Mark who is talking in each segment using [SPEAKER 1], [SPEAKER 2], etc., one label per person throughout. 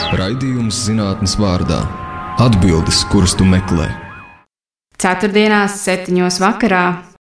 [SPEAKER 1] Raidījums zinātnes vārdā. Atbildes, kuras tu meklē.
[SPEAKER 2] Ceturtdienās 7:00 vakarā.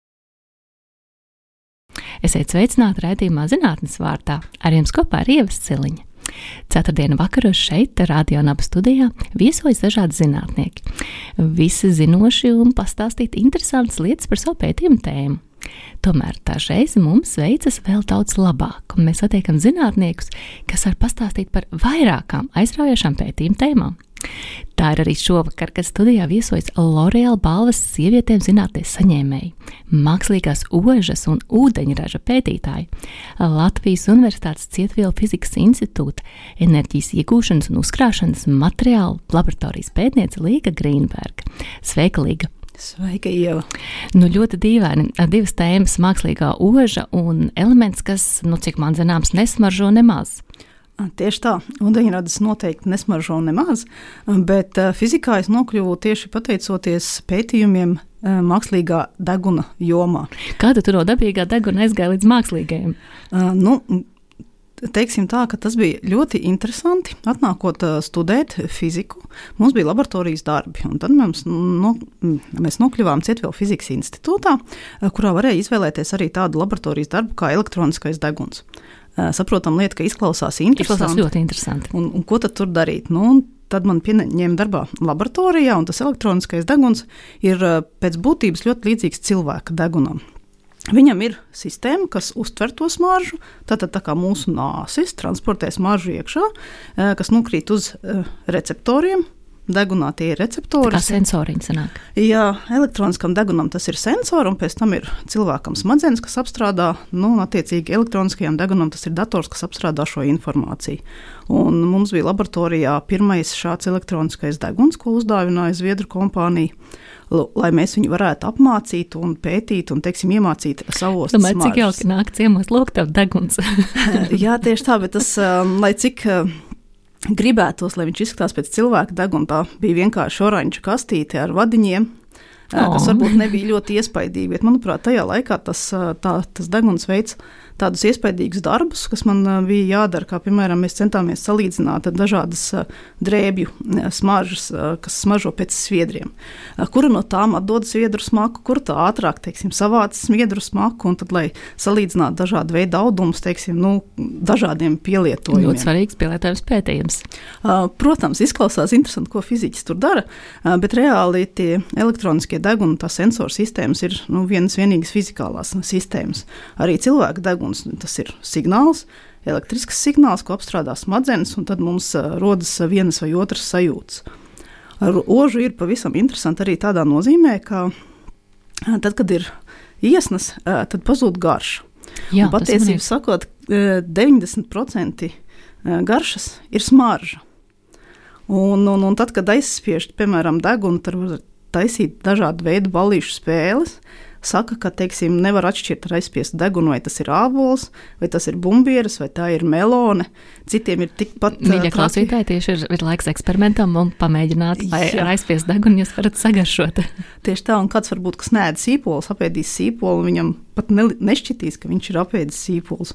[SPEAKER 3] Esiet sveicināti raidījumā zinātnes vārdā. Ar jums kopā ir Ieva Ciliņa. Ceturtdienu vakaros šeit, Radio Naba studijā, viesojas dažādi zinātnieki. Visi zinoši un pastāstīt interesantas lietas par savu pētījumu tēmu. Tomēr dažreiz mums veicas vēl daudz labāk, un mēs satiekam zinātniekus, kas var pastāstīt par vairākām aizraujošām pētījumu tēmām. Tā ir arī šovakar, kad studijā viesojas L'Oreal balvas sievietēm zinātnes saņēmēji, mākslīgās ožas un ūdeņraža pētītāji, Latvijas Universitātes Cietvielu fizikas institūta enerģijas iegūšanas un uzkrāšanas materiālu laboratorijas pētniece Līga Grīnberga. Sveika, Līga!
[SPEAKER 4] Sveika, Ieva!
[SPEAKER 3] Ļoti dīvaini, divas tēmas - mākslīgā oža un elements, kas, cik man zināms, nesmaržo nemaz.
[SPEAKER 4] Tieši tā, ūdeņradis noteikti nesmaržo nemaz, bet fizikā es nokļuvu tieši pateicoties pētījumiem mākslīgā deguna jomā.
[SPEAKER 3] Kāda tur no dabīgā deguna aizgāja līdz mākslīgajiem?
[SPEAKER 4] Teiksim tā, ka tas bija ļoti interesanti. Atnākot studēt fiziku, mums bija laboratorijas darbi, un tad mēs nokļuvām Cietvielu fizikas institūtā, kurā varēja izvēlēties arī tādu laboratorijas darbu kā elektroniskais deguns. Saprotam lieta, ka izklausās interesanti.
[SPEAKER 3] Izklausās ļoti interesanti.
[SPEAKER 4] Un ko tad tur darīt? Tad man pieņēma darbā laboratorijā, un tas elektroniskais deguns ir pēc būtības ļoti līdzīgs cilvēka degunam. Viņam ir sistēma, kas uztver to smaržu, tātad tā kā mūsu nāsis transportē smaržu iekšā, kas nokrīt uz receptoriem. Degunā tie ir receptori.
[SPEAKER 3] Tā kā sensoriņi sanāk.
[SPEAKER 4] Jā, elektroniskam degunam tas ir sensori, un pēc tam ir cilvēkam smadzenes, kas apstrādā, attiecīgi elektroniskajam degunam tas ir dators, kas apstrādā šo informāciju. Un mums bija laboratorijā pirmais šāds elektroniskais deguns, ko uzdāvināja Zviedru kompānija, lai mēs viņu varētu apmācīt un pētīt un, iemācīt savos smaržas.
[SPEAKER 3] Domāju, cik jauki nāk ciemos lūk tev deguns.
[SPEAKER 4] Jā, tieši tā, bet tas, lai cik gribētos, lai viņš izskatās pēc cilvēka deguna, tā bija vienkārši oranža kastīte ar vadiņiem, kas varbūt nebija ļoti iespaidīgi, bet, manuprāt, tajā laikā tas deguns veids tādus iespaidīgus darbus, kas man bija jādara, kā, piemēram, mēs centāmies salīdzināt dažādas drēbju smaržas, kas smaržo pēc sviedriem. Kura no tām atdod sviedru smaku, kur tā ātrāk, savāc sviedru smaku, un tad, lai salīdzinātu dažādu veidu audumus, dažādiem pielietojumiem.
[SPEAKER 3] Ļoti svarīgs pielietojums pētījums.
[SPEAKER 4] Protams, izklausās interesanti, ko fiziķis tur dara, bet reāli tie elektroniskie deguni, tā sensoru sistēmas ir vienas vienīgas fizikālās sistēmas. Arī cilvēka deguns. Tas ir signāls, elektrisks signāls, ko apstrādā smadzenes, un tad mums rodas vienas vai otras sajūtas. Ar ožu ir pavisam interesanti arī tādā nozīmē, ka tad, kad ir iesnas, tad pazūd garša.
[SPEAKER 3] Jā,
[SPEAKER 4] un patiesībā sakot, 90% garšas ir smarža. Un tad, kad aizspiež, piemēram, degunu, tad var taisīt dažādu veidu ballīšu spēles. Saka, ka, nevar atšķirt ar aizspiestu degunu, vai tas ir ābols, vai tas ir bumbieris, vai tā ir melone. Citiem ir tikpat...
[SPEAKER 3] Mīļie klausītāji, tieši ir laiks eksperimentam un pamēģināt, vai ar aizspiestu degunu jūs varat sagaršot.
[SPEAKER 4] Tieši tā, un kāds varbūt, kas neēd sīpolus, apēdīs sīpolu, viņam pat nešķitīs, ka viņš ir apēdis sīpolus.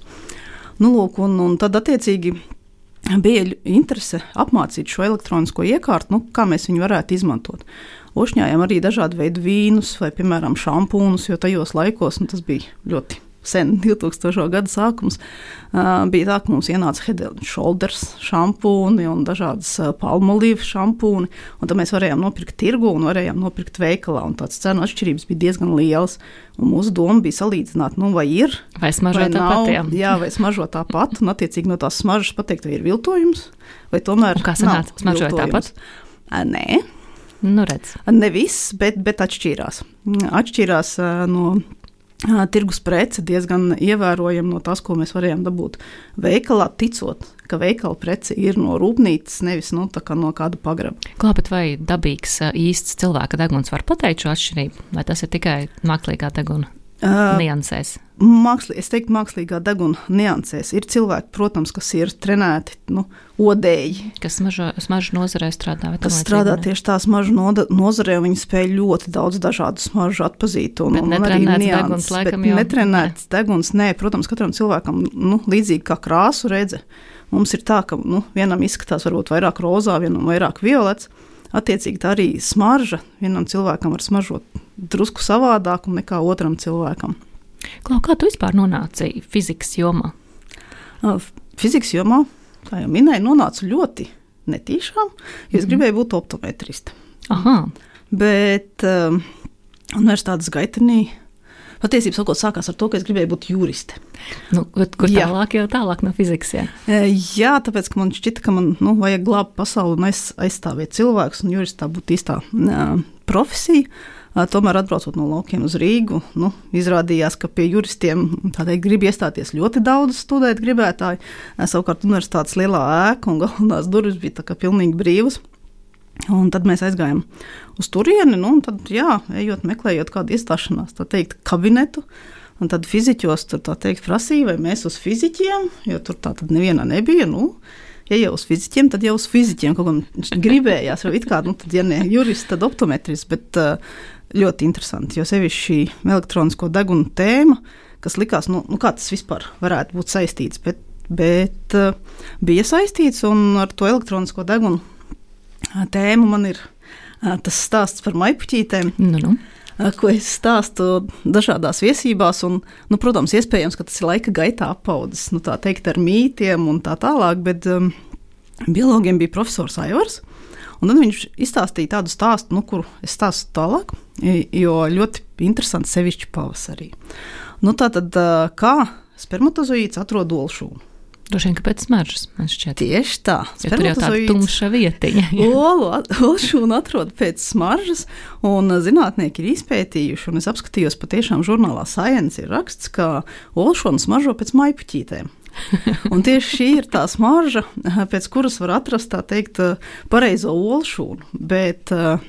[SPEAKER 4] Un tad attiecīgi bija interese apmācīt šo elektronisko iekārtu, kā mēs viņu varētu izmantot. Ošņājām arī dažādu veidu vīnus vai, piemēram, šampūnus, jo tajos laikos, tas bija ļoti sen, 2000. gada sākums, bija tā, ka mums ienāca Head & Shoulders šampūni un dažādas palmolīvu šampūni, un tad mēs varējām nopirkt tirgu un varējām nopirkt veikalā, un tāds cenu atšķirības bija diezgan lielas, un mūsu doma bija salīdzināt, vai ir,
[SPEAKER 3] vai smaržo tāpat,
[SPEAKER 4] jā, vai smaržo tāpat, un attiecīgi no tās smaržas pateikt, vai ir viltojums, vai tomēr
[SPEAKER 3] un kā sanāca, smaržoja tāpat?
[SPEAKER 4] Nē.
[SPEAKER 3] Redz.
[SPEAKER 4] Ne viss, bet atšķīrās. Atšķīrās no tirgus prece diezgan ievērojami no tās, ko mēs varējām dabūt veikalā, ticot, ka veikala prece ir no rūpnīcas, nevis no kāda pagraba.
[SPEAKER 3] Bet vai dabīgs īsts cilvēka deguns var pateikt šo atšķirību, vai tas ir tikai mākslīgā deguna niansēs?
[SPEAKER 4] Es teiktu, mākslīgā deguna niansēs. Ir cilvēki, protams, kas ir trenēti, odēji.
[SPEAKER 3] Kas smaržu nozarē strādā?
[SPEAKER 4] Kas strādā tieši tā smaržu nozarē, viņi spēj ļoti daudz dažādu smaržu atpazīt.
[SPEAKER 3] Bet netrenēts deguns laikam jau?
[SPEAKER 4] Netrenēts deguns, nē, protams, katram cilvēkam līdzīgi kā krāsu redze. mums ir tā, ka vienam izskatās varbūt vairāk rozā, vienam vairāk violets. Attiecīgi tā arī smarža vienam cilvēkam var smaržot drusku savādāk nekā otram cilvēkam.
[SPEAKER 3] Klau, kā tu vispār nonāci fizikas jomā?
[SPEAKER 4] Fizikas jomā, kā jau minēju, nonācu ļoti netīšām, jo es gribēju būt optometriste.
[SPEAKER 3] Aha.
[SPEAKER 4] Bet universitātes gaitenī patiesībā sakot sākās ar to, ka es gribēju būt juriste.
[SPEAKER 3] Kur tālāk jau tālāk no fizikas, jā?
[SPEAKER 4] Jā, tāpēc, ka man šķita, ka man vajag glābt pasauli un aizstāvēt cilvēkus, un juristā būtu īstā profesija. Tomēr atbraucot no laukiem uz Rīgu, izrādījās, ka pie juristiem tādēļ grib iestāties ļoti daudz studēt gribētāji. Savukārt universitātes lielā ēka un galvenās durvis bija tā kā pilnīgi brīvas. Un tad mēs aizgājām uz turieni, un tad, ejot, meklējot kādu iestāšanās, tā teikt, kabinetu, un tad fiziķos tur, tā teikt, prasīja, vai mēs uz fiziķiem, jo tur tā tad nevienā nebija, ja jau uz fiziķiem, tad jau uz fiziķiem, kaut kā gribējās, jo it kā, tad, ja ne jurists, tad optometris, bet ļoti interesanti, jo sevišķi šī elektronisko degunu tēma, kas likās, kā tas vispār varētu būt saistīts, bet bija saistīts, un ar to elektronisko degunu tēmu man ir tas stāsts par maipuķītēm, ko es stāstu dažādās viesībās, un, protams, iespējams, ka tas ir laika gaitā apaudzis, tā teikt, ar mītiem un tā tālāk, bet biologiem bija profesors Aivars, un tad viņš izstāstīja tādu stāstu, kuru es stāstu tālāk, jo ļoti interesanti sevišķi pavasarī. Tātad, kā spermatozoīds atrod olšūnu?
[SPEAKER 3] Droši vien, ka pēc smaržas, man šķiet.
[SPEAKER 4] Tieši tā.
[SPEAKER 3] Jo tur jau tāda tumša vietiņa.
[SPEAKER 4] Olšūnu atrod pēc smaržas, un zinātnieki ir izpētījuši, un es apskatījos patiešām žurnālā Science ir raksts, ka olšūnu smaržo pēc maipuķītēm. Un tieši šī ir tā smarža, pēc kuras var atrast, tā teikt, pareizo olšūnu, bet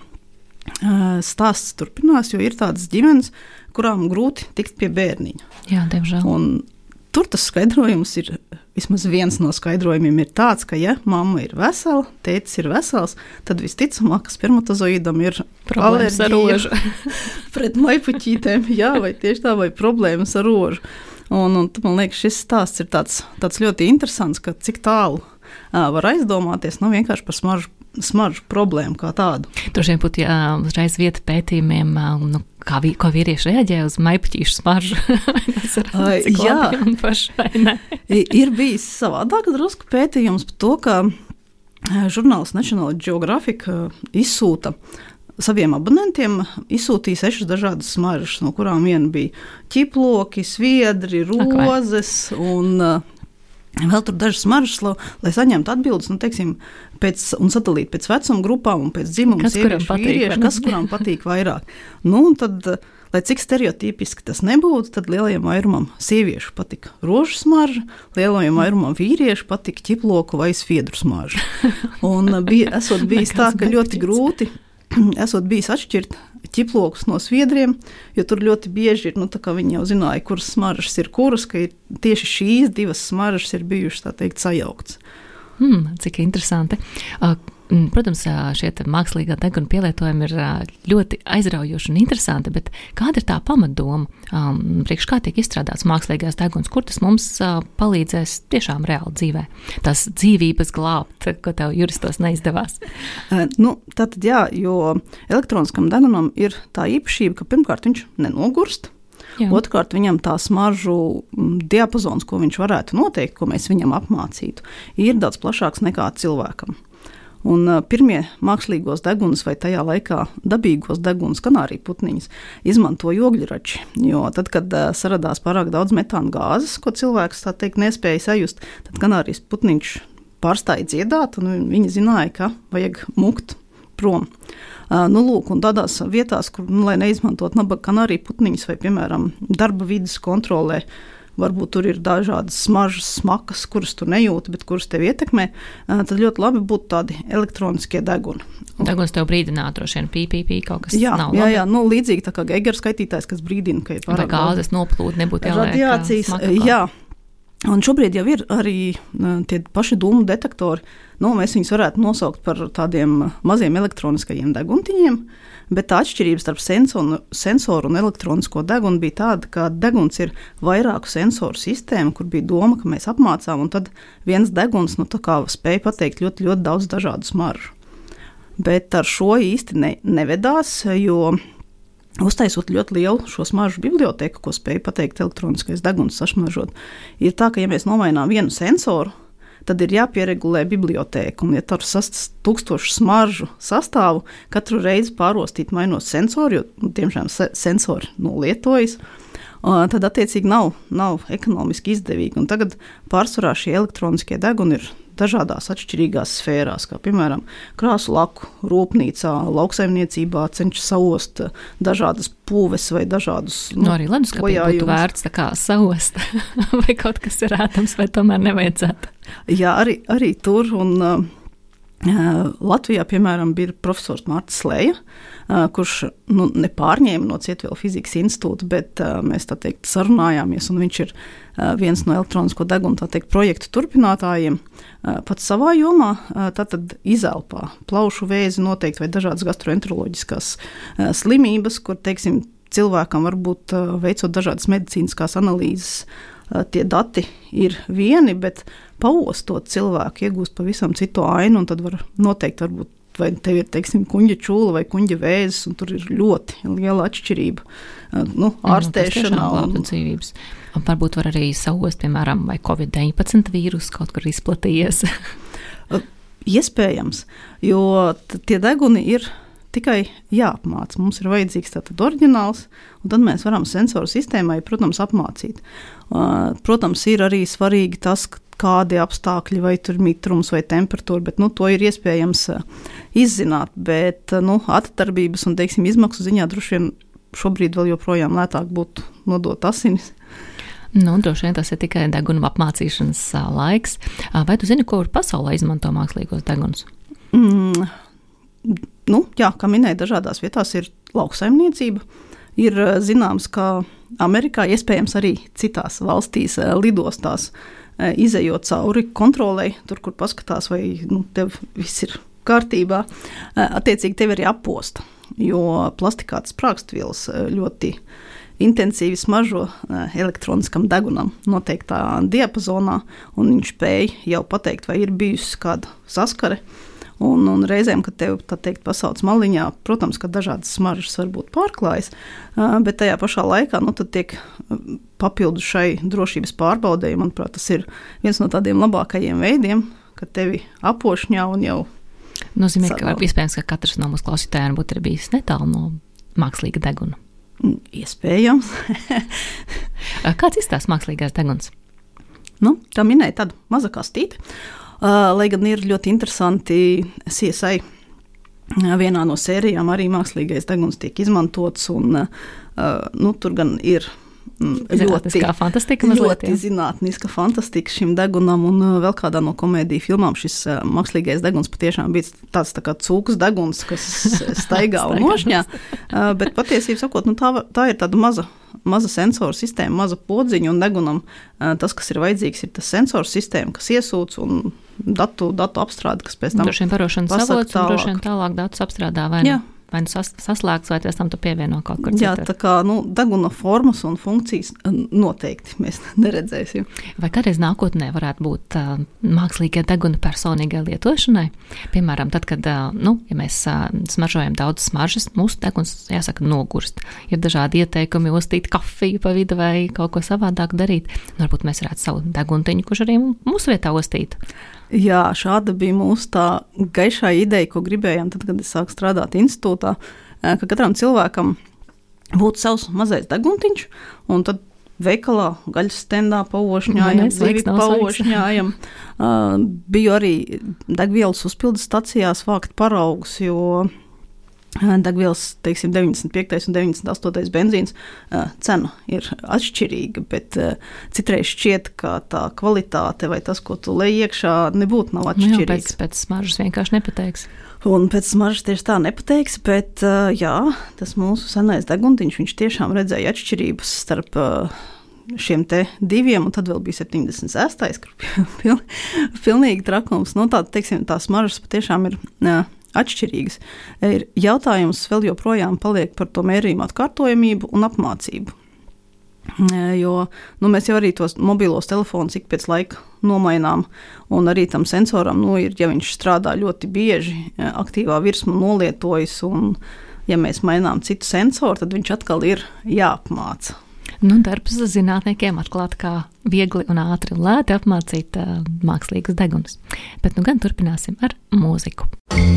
[SPEAKER 4] stāsts turpinās, jo ir tādas ģimenes, kurām grūti tikt pie bērniņa.
[SPEAKER 3] Jā, diemžēl.
[SPEAKER 4] Un tur tas skaidrojums ir, vismaz viens no skaidrojumiem ir tāds, ka, ja mamma ir vesela, tētis ir vesels, tad visticamāk, ka spermatozoīdam ir
[SPEAKER 3] problēmas ar rožu.
[SPEAKER 4] Pret maipuķītēm, vai tieši tā, vai problēmas ar rožu. Un man liekas, šis stāsts ir tāds ļoti interesants, ka cik tālu var aizdomāties, vienkārši par smaržu problēmu kā tādu.
[SPEAKER 3] Droši vien būtu uzreiz vieta pētījumiem, kā vīrieši reaģē uz maipuķīšu smaržu.
[SPEAKER 4] Jā, ir bijis savādāk drusku pētījums par to, ka žurnāls National Geographic izsūta saviem abonentiem, izsūtīja 6 dažādas smaržas, no kurām viena bija ķiploki, sviedri, rozes un vēl tur dažas smaržas, lai saņemtu atbildes, teiksim, un sadalīt pēc vecuma grupām un pēc dzimuma sieviešu vīriešu, kas kuram patīk vairāk. Un tad, lai cik stereotipiski tas nebūtu, tad lielajam vairumam sieviešu patika rožu smarža, lielajam vairumam vīriešu patika ķiploku vai sviedru smarža. Un esot bijis tā, ka ļoti grūti esot bijis atšķirt ķiplokus no sviedriem, jo tur ļoti bieži ir, tā kā viņi jau zināja, kuras smaržas ir kuras, ka tieši šīs divas smaržas ir bijušas, tā teikt, sajauktas.
[SPEAKER 3] Cik interesanti. Protams, šie mākslīgā deguna pielietojumi ir ļoti aizraujoši un interesanti, bet kāda ir tā pamatdoma? Priekš kā tiek izstrādāts mākslīgās deguns, kur tas mums palīdzēs tiešām reāli dzīvē? Tās dzīvības glābt, ko tev juristos neizdevās?
[SPEAKER 4] Tātad jā, jo elektroniskam degunam ir tā īpašība, ka pirmkārt viņš nenogurst, otrkārt viņam tā smaržu diapazons, ko viņš varētu noteikt, ko mēs viņam apmācītu, ir daudz plašāks nekā cilvēkam. Un pirmie mākslīgos deguns vai tajā laikā dabīgos deguns kanāriju putniņas izmantoja ogļrači, jo tad, kad saradās pārāk daudz metāna gāzes, ko cilvēks, tā teikt, nespēja sajust, tad kanārijas putniņš pārstāja dziedāt, un viņi zināja, ka vajag mukt prom. Un tādās vietās, kur, lai neizmantot nabaga kanāriju putniņas vai, piemēram, darba vidas kontrolē, varbūt tur ir dažādas smaržas, smakas, kuras tu nejūti, bet kuras tev ietekmē, tad ļoti labi būtu tādi elektroniskie deguni.
[SPEAKER 3] Deguns tev brīdināt, droši vien pī, kaut kas nav labi.
[SPEAKER 4] Jā, līdzīgi tā kā Geigera skaitītājs, kas brīdina, ka ir pārāk
[SPEAKER 3] vai gāzes noplūd, nebūtu jāliek
[SPEAKER 4] radiācijas,
[SPEAKER 3] smaka.
[SPEAKER 4] Un šobrīd jau ir arī tie paši dūmu detektori. Mēs viņus varētu nosaukt par tādiem maziem elektroniskajiem deguntiņiem, bet tā atšķirība starp sensoru un elektronisko degunu bija tāda, ka deguns ir vairāku sensoru sistēmu, kur bija doma, ka mēs apmācām, un tad viens deguns spēja pateikt ļoti, ļoti daudz dažādu smaržu. Bet ar šo īsti nevedās, jo uztaisot ļoti lielu šo smaržu biblioteku, ko spēja pateikt elektroniskais deguns sašmaržot, ir tā, ka ja mēs nomainām vienu sensoru, tad ir jāpieregulē bibliotēka. Un, ja tur ir 1000 smaržu sastāvu, katru reizi pārostīt mainot sensoru, jo, tiemžēl, sensori lietojas, tad attiecīgi nav ekonomiski izdevīgi. Un tagad pārsvarā šie elektroniskie deguni ir dažādās atšķirīgās sfērās, kā piemēram krāsu laku rūpnīcā, lauksaimniecībā cenšas saost dažādas pūves vai dažādus
[SPEAKER 3] arī leduskapī būtu vērts tā kā saost, vai kaut kas ir ētams, vai tomēr nevajadzētu?
[SPEAKER 4] Jā, arī tur, un Latvijā, piemēram, bija profesors Mārtis Leja, kurš nepārņēma no Cietvielu fizikas institūta, bet mēs tā teikt sarunājāmies, un viņš ir viens no elektronisko degunu tā teikt projektu turpinātājiem. Pats savā jomā tātad izelpā plaušu vēzi noteikti vai dažādas gastroenteroloģiskās slimības, kur, teiksim, cilvēkam varbūt veicot dažādas medicīniskās analīzes, tie dati ir vieni, bet paostot cilvēku iegūst pavisam citu ainu, un tad var noteikt, varbūt, vai tev ir, teiksim, kuņģa čūla vai kuņģa vēzis, un tur ir ļoti liela atšķirība ārstēšanā.
[SPEAKER 3] Dzīvības. Un varbūt var arī saost, piemēram, vai COVID-19 vīrus kaut kur izplatījies.
[SPEAKER 4] Iespējams, jo tie deguni ir tikai jāapmāca. Mums ir vajadzīgs tātad oriģināls, un tad mēs varam sensoru sistēmai, protams, apmācīt. Protams, ir arī svarīgi tas, kādi apstākļi, vai tur mitrums vai temperatūra, bet to ir iespējams izzināt, bet atdarbības un, teiksim, izmaksu ziņā droši vien šobrīd vēl joprojām lētāk būtu nodot asinis.
[SPEAKER 3] Droši vien tas ir tikai degunu apmācīšanas laiks. Vai tu zini, ko pasaulē izmanto mākslīgos degunus?
[SPEAKER 4] Jā, kā minēja, dažādās vietās ir lauksaimniecība. Ir zināms, ka Amerikā, iespējams arī citās valstīs, lidostās, izejot cauri kontrolei, tur, kur paskatās, vai tev viss ir kārtībā, attiecīgi tev arī apposta, jo plastikātas sprāgstvielas ļoti intensīvi smaržo elektroniskam degunam noteiktā diapazonā, un viņš spēj jau pateikt, vai ir bijusi kāda saskare. Un reizēm, kad tev, tā teikt, pasauc maliņā, protams, ka dažādas smaržas varbūt pārklājas, bet tajā pašā laikā, tad tiek papildu šai drošības pārbaudēji. Manuprāt, tas ir viens no tādiem labākajiem veidiem, kad tevi apošņā un jau
[SPEAKER 3] nozīmē, ka iespējams, ka katrs no mūsu klausītājiem būtu arī bijis netālu no mākslīga deguna.
[SPEAKER 4] Iespējams.
[SPEAKER 3] Kāds izstāsta mākslīgās deguns?
[SPEAKER 4] Tā minēja tādu maza kastīti. Lai gan ir ļoti interesanti CSI vienā no sērijām arī mākslīgais deguns tiek izmantots, un tur gan ir
[SPEAKER 3] zinātniskā fantastika mazliet.
[SPEAKER 4] Ļoti zinātniska fantastika šim degunam, un vēl kādā no komēdiju filmām šis mākslīgais deguns patiešām bija tāds tā kā cūkas deguns, kas staigā un nošņā, bet patiesībā sakot, tā ir tāda maza sensoru sistēma, maza podziņa, un degunam tas, kas ir vajadzīgs, ir tas sensoru sistēma, kas iesūc un datu apstrāde, kas pēc tam
[SPEAKER 3] droši vien barošanas avots, un droši vien tālāk datus apstrādā vai saslēgts, vai pēc tam tu pievieno kaut kur citur.
[SPEAKER 4] Jā, tā kā deguna formas un funkcijas noteikti mēs neredzēsim.
[SPEAKER 3] Vai kādreiz nākotnē varētu būt mākslīgie deguni personīgai lietošanai? Piemēram, tad, kad, ja mēs smaržojam daudz smaržas, mūsu deguns, jāsaka, nogurst. Ir dažādi ieteikumi ostīt kafiju pa vidu vai kaut ko savādāk darīt. Varbūt mēs varētu savu deguntiņu, kurš arī mūsu vietā ostītu.
[SPEAKER 4] Jā, šāda bija mūsu tā gaišā ideja, ko gribējām tad, kad es sāku strādāt institūtā, ka katram cilvēkam būtu savs mazais deguntiņš, un tad veikalā gaļas stendā paošņājam, zivi paošņājam. Biju arī degvielas uzpildes stacijās vākt paraugus, jo degvielas, teiksim, 95. un 98. benzīns cena ir atšķirīga, bet citreiz šķiet, ka tā kvalitāte vai tas, ko tu lej iekšā, nav atšķirīgs.
[SPEAKER 3] Pēc smaržas vienkārši nepateiks.
[SPEAKER 4] Un pēc smaržas tieši tā nepateiks, bet jā, tas mūsu senais deguntiņš, viņš tiešām redzēja atšķirības starp šiem te 2, un tad vēl bija 76, kur pilnīgi trakums. Nu, tā, teiksim, tās smaržas patiešām ir atšķirīgas. Ir jautājums vēl joprojām paliek par to mērījumu atkārtojamību un apmācību. Jo mēs jau arī tos mobilos telefonus ik pēc laika nomainām, un arī tam sensoram, ja viņš strādā ļoti bieži, aktīvā virsma nolietojas, un ja mēs mainām citu sensoru, tad viņš atkal ir jāapmāca.
[SPEAKER 3] Darbs zinātniekiem atklāt, kā viegli un ātri un lēti apmācīt mākslīgus degunus. Bet gan turpināsim ar mūziku.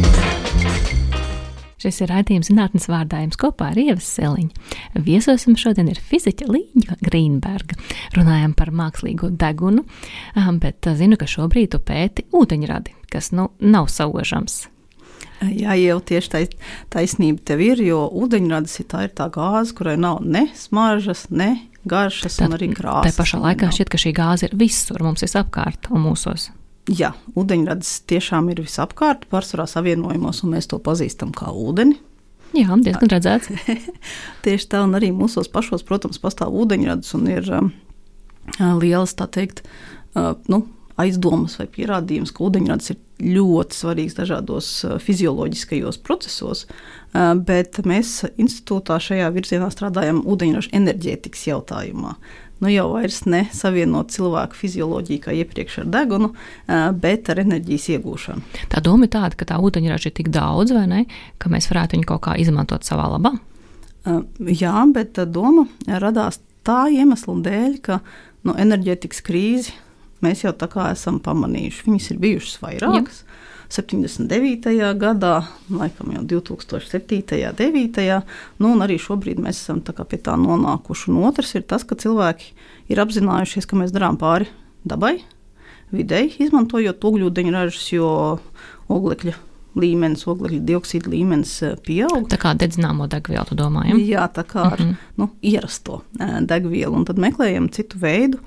[SPEAKER 3] Šis ir raidījums Zinātnes vārdā, jums kopā ar Ievu Siliņu. Viesosim šodien ir fiziķa Līga Grīnberga. Runājam par mākslīgo degunu, bet zinu, ka šobrīd tu pēti ūdeņradi, kas nav saužams.
[SPEAKER 4] Jā, jau tieši taisnība tev ir, jo ūdeņradis ir tā gāze, kurai nav ne smaržas, ne garšas un arī krāsas.
[SPEAKER 3] Tā pašā laikā šķiet, ka šī gāze ir visur, mums visapkārt un mūsos.
[SPEAKER 4] Jā, ūdeņradis tiešām ir visapkārt, pārsvarā savienojumos, un mēs to pazīstam kā ūdeni.
[SPEAKER 3] Jā, diezgan redzēts.
[SPEAKER 4] Tieši tā, un arī mūsos pašos, protams, pastāv ūdeņradis, un ir lielas, tā teikt, aizdomas vai pierādījums, ka ūdeņradis ir ļoti svarīgs dažādos fizioloģiskajos procesos, bet mēs institūtā šajā virzienā strādājam ūdeņraža enerģētikas jautājumā. Jau vairs ne savienot cilvēku fizioloģiju kā iepriekš ar degunu, bet ar enerģijas iegūšanu.
[SPEAKER 3] Tā doma ir tāda, ka tā ūdeņraža ir tik daudz, vai ne, ka mēs varētu viņu kaut kā izmantot savā labā?
[SPEAKER 4] Jā, bet doma radās tā iemesla dēļ, ka enerģētikas krīzi mēs jau tā kā esam pamanījuši. Viņas ir bijušas vairākas. 79. gadā, laikam jau 2007. 9. Un arī šobrīd mēs esam tā kā pie tā nonākuši. Un otrs ir tas, ka cilvēki ir apzinājušies, ka mēs darām pāri dabai, videi, izmantojot ogļūdeņražas, jo oglekļa līmenis, oglekļa dioksīda līmenis pieaug.
[SPEAKER 3] Tā kā dedzināmo degvielu, tu domājam?
[SPEAKER 4] Jā, tā kā ar ierasto degvielu. Un tad meklējam citu veidu,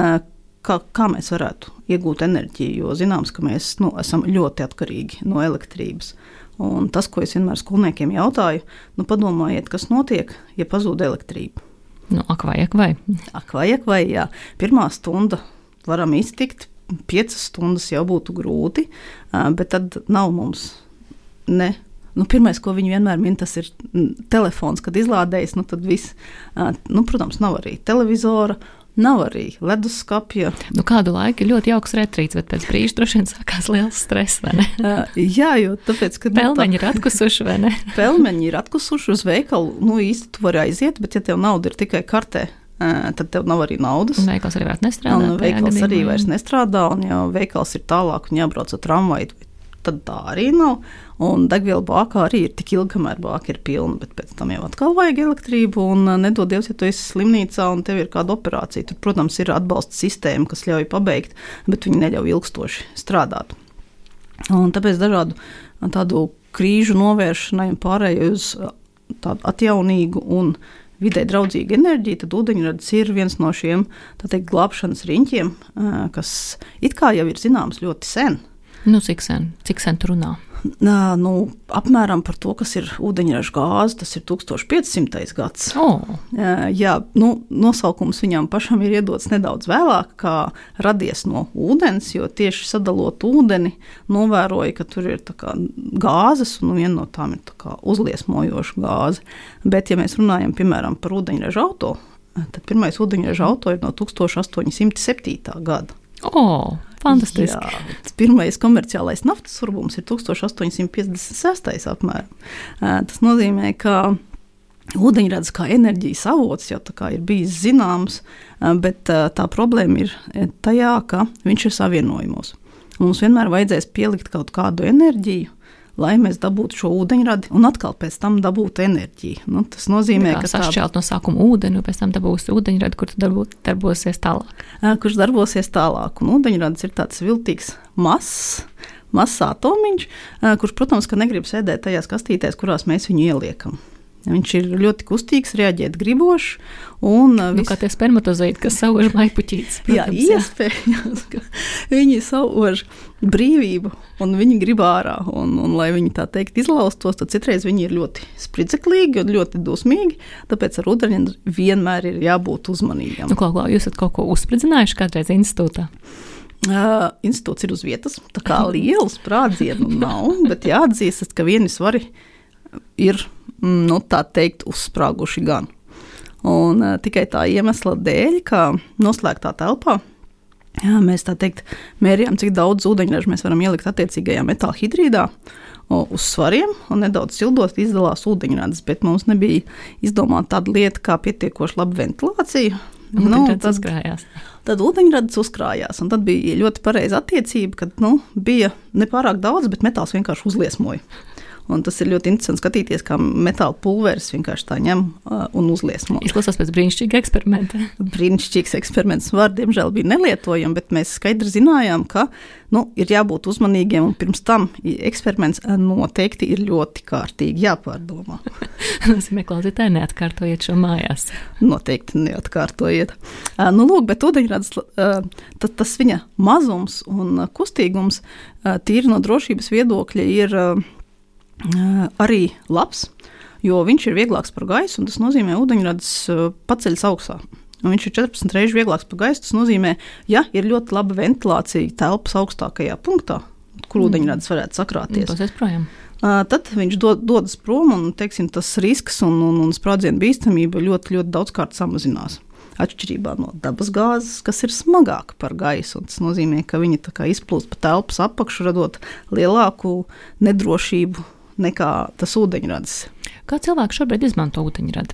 [SPEAKER 4] kā mēs varētu iegūt enerģiju, jo zināms, ka mēs esam ļoti atkarīgi no elektrības. Un tas, ko es vienmēr skolniekiem jautāju, padomājiet, kas notiek, ja pazūd elektrība.
[SPEAKER 3] Ak vai.
[SPEAKER 4] Ak vai, jā. Pirmā stunda varam iztikt, 5 stundas jau būtu grūti, bet tad nav mums ne. Pirmais, ko viņi vienmēr min, tas ir telefons, kad izlādējas, tad viss. Protams, nav arī televizora, nav arī leduskapja.
[SPEAKER 3] Kādu laiku ir ļoti jauks retrīts, bet pēc brīža droši vien sākās liels stress, vai ne?
[SPEAKER 4] Jā, jo tāpēc, ka...
[SPEAKER 3] Pelmeņi ir atkusuši, vai ne?
[SPEAKER 4] Pelmeņi ir atkusuši uz veikalu, īsti tu vari aiziet, bet ja tev nauda ir tikai kartē, tad tev nav arī naudas.
[SPEAKER 3] Un veikals arī vairs nestrādā.
[SPEAKER 4] Veikals arī vairs nestrādā, un ja veikals ir tālāk un jābrauc ar tramvaju, tad tā arī nav. Un degviela bākā arī ir tik ilgi, kamēr bāka ir pilna, bet pēc tam jau atkal vajag elektrību, un nedod Dievs, ja tu esi slimnīcā un tev ir kāda operācija. Tur, protams, ir atbalsta sistēma, kas ļauj pabeigt, bet viņi neļauj ilgstoši strādāt. Un tāpēc dažādu tādu krīžu novēršanai un pārēju uz tādu atjaunīgu un vidē draudzīgu enerģiju, tad ūdeņradis ir viens no šiem, tā teikt, glābšanas riņķiem, kas it kā jau ir zināms ļoti sen.
[SPEAKER 3] Cik sen tu runā?
[SPEAKER 4] Apmēram par to, kas ir ūdeņraža gāze, tas ir 1500. gads. Jā, nosaukums viņam pašam ir iedots nedaudz vēlāk, kā radies no ūdens, jo tieši sadalot ūdeni, novēroja, ka tur ir tā kā gāzes, un viena no tām ir tā kā uzliesmojoša gāze. Bet, ja mēs runājam, piemēram, par ūdeņraža auto, tad pirmais ūdeņraža auto ir no 1807. gada.
[SPEAKER 3] Fantastiski.
[SPEAKER 4] Jā, pirmais komerciālais naftas urbums ir 1856. apmēram. Tas nozīmē, ka ūdeņradis kā enerģijas avots jau tā kā ir bijis zināms, bet tā problēma ir tajā, ka viņš ir savienojumos. Mums vienmēr vajadzēs pielikt kaut kādu enerģiju, lai mēs dabūtu šo ūdeņradi un atkal pēc tam dabūtu enerģiju. Tas nozīmē, ka
[SPEAKER 3] sašķelt no sākuma ūdeni, un pēc tam dabūsi ūdeņradi, kur darbosies tālāk.
[SPEAKER 4] Kurš darbosies tālāk. Un ūdeņradis ir tāds viltīgs mazs atomiņš, kurš, protams, ka negrib sēdēt tajās kastītēs, kurās mēs viņu ieliekam. Viņš ir ļoti kustīgs, reaģēt gribošs.
[SPEAKER 3] Kā tie spermatozoīdi, kas sauž maipuķītes.
[SPEAKER 4] Jā, iespējams, ka viņi sauž brīvību un viņi grib ārā. Un lai viņi tā teikt izlaustos, tad citreiz viņi ir ļoti spridzeklīgi un ļoti dusmīgi. Tāpēc ar ūdeņradi vienmēr ir jābūt uzmanīgam.
[SPEAKER 3] Jūs esat kaut ko uzspridzinājuši kādreiz institūtā?
[SPEAKER 4] Institūts ir uz vietas, tā kā lielu sprādzienu nav, bet jāatzīstas, ka vieni svari ir, tā teikt, uzsprāguši gan. Un tikai tā iemesla dēļ, ka noslēgtā telpā, mēs tā teikt mērījām, cik daudz ūdeņražu mēs varam ielikt attiecīgajā metāla hidrīdā uz svariem, un nedaudz sildot izdalās ūdeņradis, bet mums nebija izdomāta tāda lieta kā pietiekoši laba ventilācija. Tad ūdeņradis uzkrājās, un tad bija ļoti pareiza attiecība, kad bija nepārāk daudz, bet metāls vienkārši uzliesmoja. Un tas ir ļoti interesanti skatīties, kā metāla pulveris vienkārši tā ņem un uzliesmo.
[SPEAKER 3] Izklausās pēc brīnišķīga eksperimenta.
[SPEAKER 4] Brīnišķīgs eksperiments var, diemžēl, bija nelietojams, bet mēs skaidri zinājām, ka ir jābūt uzmanīgiem, un pirms tam eksperiments noteikti ir ļoti kārtīgi jāpārdomā.
[SPEAKER 3] Klausītāji, neatkārtojiet šo mājās.
[SPEAKER 4] Noteikti neatkārtojiet. Bet ūdeņradis, tas viņa mazums un kustīgums tīri no drošības viedokļa ir arī labs, jo viņš ir vieglāks par gaisu, un tas nozīmē, ūdeņradis paceļas augstā. Un viņš ir 14 reizes vieglāks par gaisu, tas nozīmē, ja ir ļoti laba ventilācija telpas augstākajā punktā, kur ūdeņradis varētu sakrāties. Tad viņš dodas prom, un tas risks un sprādzienu bīstamība ļoti, ļoti daudzkārt samazinās. Atšķirībā no dabas gāzes, kas ir smagāka par gaisu, un tas nozīmē, ka viņi tā kā izplūst pa telpas apakšu, radot lielāku nedrošību nekā tas ūdeņradis.
[SPEAKER 3] Kā cilvēki šobrīd izmanto ūdeņradi?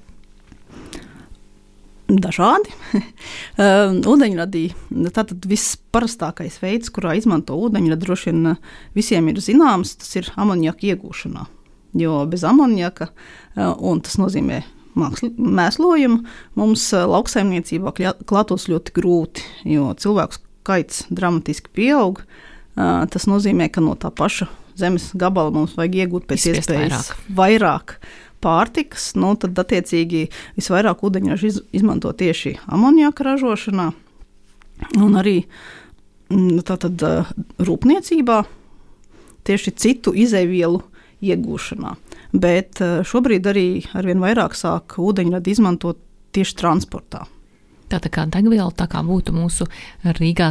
[SPEAKER 4] Dažādi. Ūdeņradī, tātad visparastākais veids, kurā izmanto ūdeņradi, droši vien visiem ir zināms, tas ir amoniaka iegūšanā. Jo bez amoniaka, un tas nozīmē mēslojumu, mums lauksaimniecībā klātos ļoti grūti, jo cilvēku skaits dramatiski pieaug. Tas nozīmē, ka no tā paša zemes gabala mums vajag iegūt pēc iespējas vairāk pārtikas, tad attiecīgi visvairāk ūdeņražu izmanto tieši amoniaka ražošanā un arī tātad rūpniecībā tieši citu izēvielu iegūšanā. Bet šobrīd arī arvien vairāk sāk ūdeņradi izmantot tieši transportā.
[SPEAKER 3] Tā kā degviela, tā kā būtu mūsu Rīgā,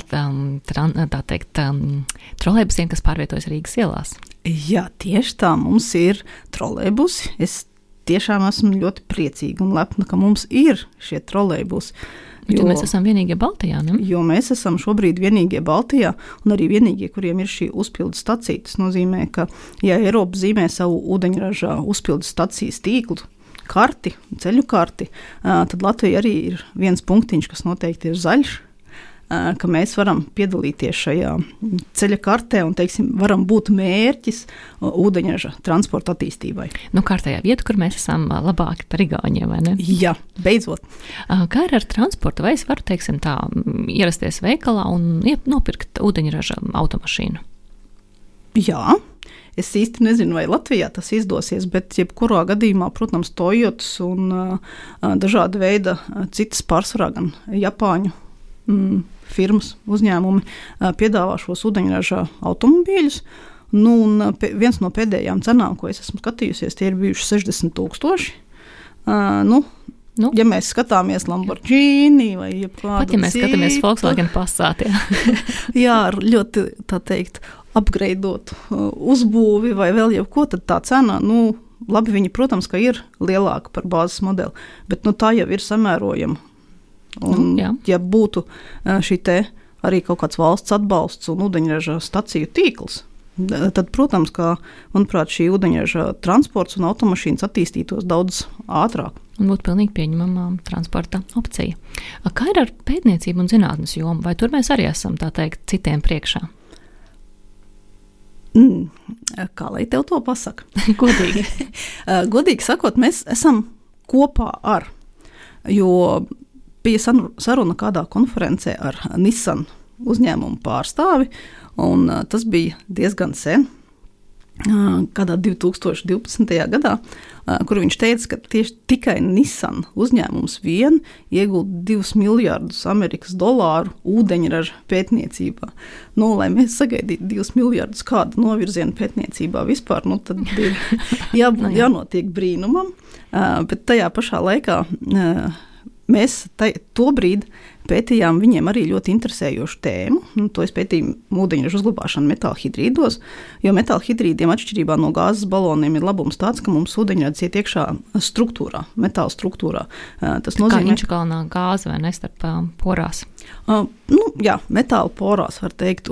[SPEAKER 3] trolejbusiem, kas pārvietojas Rīgas ielās.
[SPEAKER 4] Jā, tieši tā, mums ir trolejbusi. Es tiešām esmu ļoti priecīga un lepna, ka mums ir šie trolejbusi.
[SPEAKER 3] Jo mēs esam vienīgie Baltijā, ne?
[SPEAKER 4] Jo mēs esam šobrīd vienīgie Baltijā un arī vienīgie, kuriem ir šī uzpildes stacija. Tas nozīmē, ka, ja Eiropa zīmē savu ūdeņraža uzpildes stacijas tīklu, ceļu karti, tad Latvija arī ir viens punktiņš, kas noteikti ir zaļš, ka mēs varam piedalīties šajā ceļa kartē un, varam būt mērķis ūdeņraža transporta attīstībai.
[SPEAKER 3] Kārtējā vieta, kur mēs esam labāki par igauņiem, vai ne?
[SPEAKER 4] Jā, beidzot.
[SPEAKER 3] Kā ar transportu? Vai es varu, ierasties veikalā un nopirkt ūdeņraža automašīnu?
[SPEAKER 4] Jā. Es īsti nezinu, vai Latvijā tas izdosies, bet jebkurā gadījumā, protams, Toyotas un dažāda veida citas pārsvarā gan Japāņu firmas uzņēmumi piedāvā šos ūdeņraža automobīļus. Viens no pēdējām cenām, ko es esmu skatījusies, tie ir bijuši 60,000. Ja mēs skatāmies Lamborghini vai
[SPEAKER 3] pat ja mēs skatāmies Volkswagen Passat,
[SPEAKER 4] jā, ļoti, tā teikt, upgradeot uzbūvi vai vēl jebko, tad tā cena, labi, viņa, protams, ka ir lielāka par bāzes modeli, bet tā jau ir samērojama. Un, ja būtu šī te arī kaut kāds valsts atbalsts un ūdeņraža staciju tīkls, tad, protams, ka, manuprāt, šī ūdeņraža transports un automašīnas attīstītos daudz ātrāk.
[SPEAKER 3] Un būtu pilnīgi pieņemama transporta opcija. Kā ir ar pētniecību un zinātnes jomu? Vai tur mēs arī esam, tā teikt, citiem priekšā?
[SPEAKER 4] Kā lai tev to pasaka?
[SPEAKER 3] Godīgi.
[SPEAKER 4] Godīgi sakot, mēs esam kopā ar, jo bija saruna kādā konferencē ar Nissan uzņēmumu pārstāvi, un tas bija diezgan sen. kādā 2012. gadā, kur viņš teica, ka tieši tikai Nissan uzņēmums vien iegulda $2 miljardus ūdeņraža pētniecībā. Lai mēs sagaidītu 2 miljardus kādu novirzienu pētniecībā vispār, tad ir jānotiek brīnumam, bet tajā pašā laikā mēs tobrīd pētījām viņiem arī ļoti interesējošu tēmu. To es pētīju ūdeņraža uzglabāšanu metāla hidrīdos, jo metāla hidrīdiem atšķirībā no gāzes baloniem ir labums tāds, ka mums ūdeņrads iet iekšā struktūrā, metāla struktūrā. Tas nozīmē,
[SPEAKER 3] kā inčukalnā gāze vai ne starp porās?
[SPEAKER 4] Jā, metāla porās var teikt,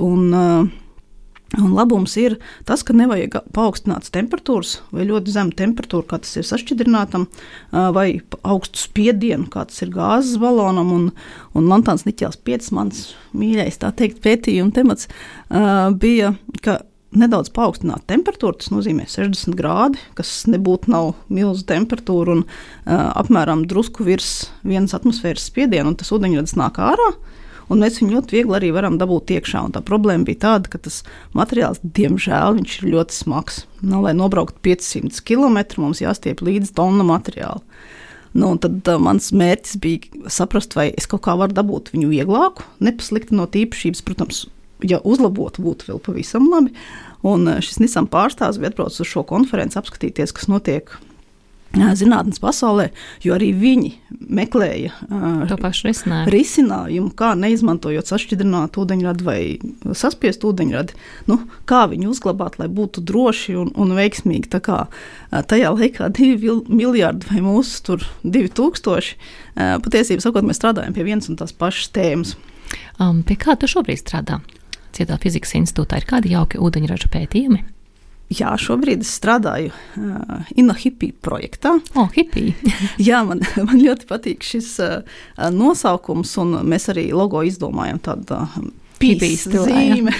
[SPEAKER 4] un labums ir tas, ka nevajag paaugstināts temperatūras vai ļoti zemu temperatūru, kā tas ir sašķidrinātam, vai augstu spiedienu, kā tas ir gāzes balonam, un Lantāns Niķels 5, mans mīļais, tā teikt, pētījuma temats, bija, ka nedaudz paaugstināt temperatūru, tas nozīmē 60 grādi, kas nebūtu nav milzu temperatūra, un apmēram drusku virs 1 atmosfēras spiedienu, un tas ūdeņrads nāk ārā, un mēs viņu ļoti viegli arī varam dabūt iekšā. Un tā problēma bija tāda, ka tas materiāls, diemžēl, viņš ir ļoti smags. Lai nobrauktu 500 km, mums jāstiep līdz tonna materiāla. Tad mans mērķis bija saprast, vai es kaut kā varu dabūt viņu vieglāku, nepasliktinot īpašības, protams, ja uzlabotu, būtu vēl pavisam labi. Un šis Nissan pārstāvs bija atbraucis uz šo konferenci apskatīties, kas notiek zinātnes pasaulē, jo arī viņi meklēja
[SPEAKER 3] to pašu
[SPEAKER 4] risinājumu, kā neizmantojot sašķidrinātu ūdeņradi vai saspiestu ūdeņradi, kā viņu uzglabāt, lai būtu droši un veiksmīgi. Tā kā tajā laikā 2 miljardi vai mūsu tur 2000, patiesībā sakot, mēs strādājam pie vienas un tās pašas tēmas.
[SPEAKER 3] Pie kā tu šobrīd strādā? Cietā fizikas institūtā ir kādi jauki ūdeņraža pētījumi?
[SPEAKER 4] Jā, šobrīd es strādāju InnoHippie projektā.
[SPEAKER 3] Hippie!
[SPEAKER 4] Jā, man ļoti patīk šis nosaukums, un mēs arī logo izdomājam tādu zīme.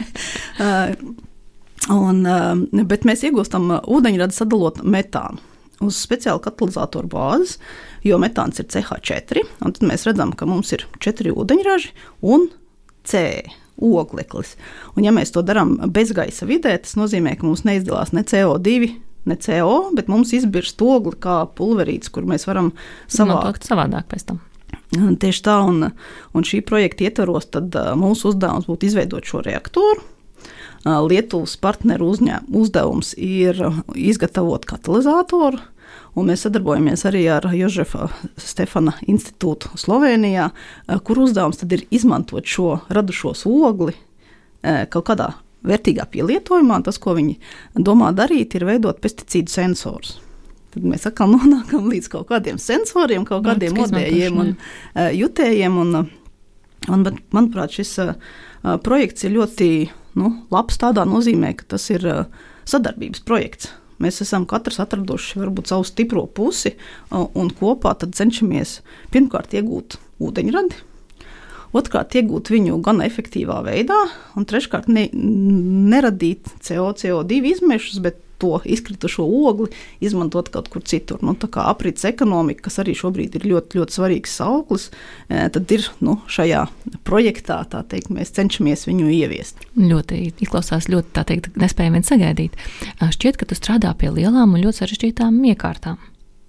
[SPEAKER 4] Bet mēs iegūstam ūdeņradi sadalot metānu uz speciālu katalizatoru bāzes, jo metāns ir CH4, un tad mēs redzam, ka mums ir 4 ūdeņraži un C. ogleklis. Un ja mēs to darām bezgaisa vidē, tas nozīmē, ka mums neizdalās ne CO2, ne CO, bet mums izbirst ogli kā pulverītis, kur mēs varam savākt.
[SPEAKER 3] Savādāk pēc tam.
[SPEAKER 4] Tieši tā, un šī projekta ietvaros, tad mūsu uzdevums būtu izveidot šo reaktoru. Lietuvas partneru uzdevums ir izgatavot katalizatoru, un mēs sadarbojamies arī ar Jožefa Stefana institūtu Slovenijā, kur uzdevums tad ir izmantot šo radušos ogli kaut kādā vērtīgā pielietojumā. Tas, ko viņi domā darīt, ir veidot pesticīdu sensorus. Tad mēs atkal nonākam līdz kaut kādiem sensoriem, kaut kādiem modējiem un jutējiem. Bet, manuprāt, šis projekts ir ļoti labs tādā nozīmē, ka tas ir sadarbības projekts. Mēs esam katrs atraduši varbūt savu stipro pusi un kopā tad cenšamies pirmkārt iegūt ūdeņradi, otrkārt iegūt viņu gan efektīvā veidā, un treškārt neradīt CO2 izmešus, bet to izkritušo ogli izmantot kaut kur citur. Tā kā aprits ekonomika, kas arī šobrīd ir ļoti, ļoti svarīgs sauklis, tad ir šajā projektā, tā teikt, mēs cenšamies viņu ieviest.
[SPEAKER 3] Ļoti izklausās ļoti, tā teikt, nespējami sagaidīt. Šķiet, ka tu strādā pie lielām un ļoti sarežģītām iekārtām.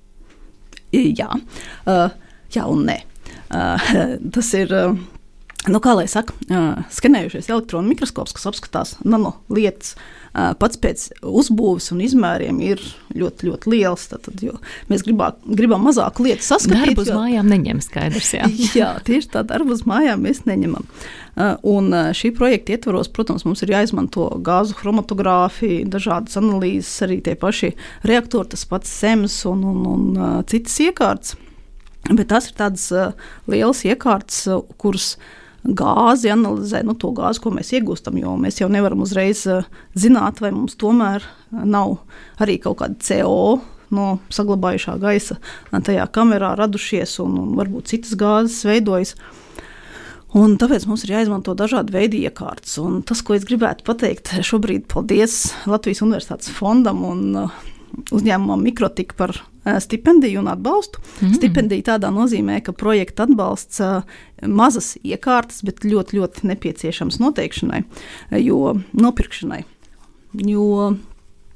[SPEAKER 4] Jā un nē. Tas ir... kā lai saka, skenējušais elektronu mikroskops, kas apskatās nanolietas, pats pēc uzbūves un izmēriem ir ļoti, ļoti liels. Tad, jo mēs gribam mazāku lietu saskatīt.
[SPEAKER 3] Darbu uz mājām neņem, skaidrs, jā.
[SPEAKER 4] Jā, tieši tā, darbu uz mājām mēs neņemam. Un šī projekta ietvaros, protams, mums ir jāizmanto gāzu chromatogrāfija, dažādas analīzes, arī tie paši reaktori, tas pats SEMS un citas iekārtas. Bet tās ir tādas lielas iekārtas, kuras gāzi analizē, to gāzi, ko mēs iegūstam, jo mēs jau nevaram uzreiz zināt, vai mums tomēr nav arī kaut kāda CO no saglabājušā gaisa tajā kamerā radušies un varbūt citas gāzes veidojas. Un tāpēc mums ir jāizmanto dažādi veidi iekārtas. Un tas, ko es gribētu pateikt šobrīd, paldies Latvijas Universitātes fondam un uzņēmumam Mikrotika par stipendiju un atbalstu. Stipendija tādā nozīmē, ka projekta atbalsts mazas iekārtas, bet ļoti, ļoti nepieciešams noteikšanai, nopirkšanai. Jo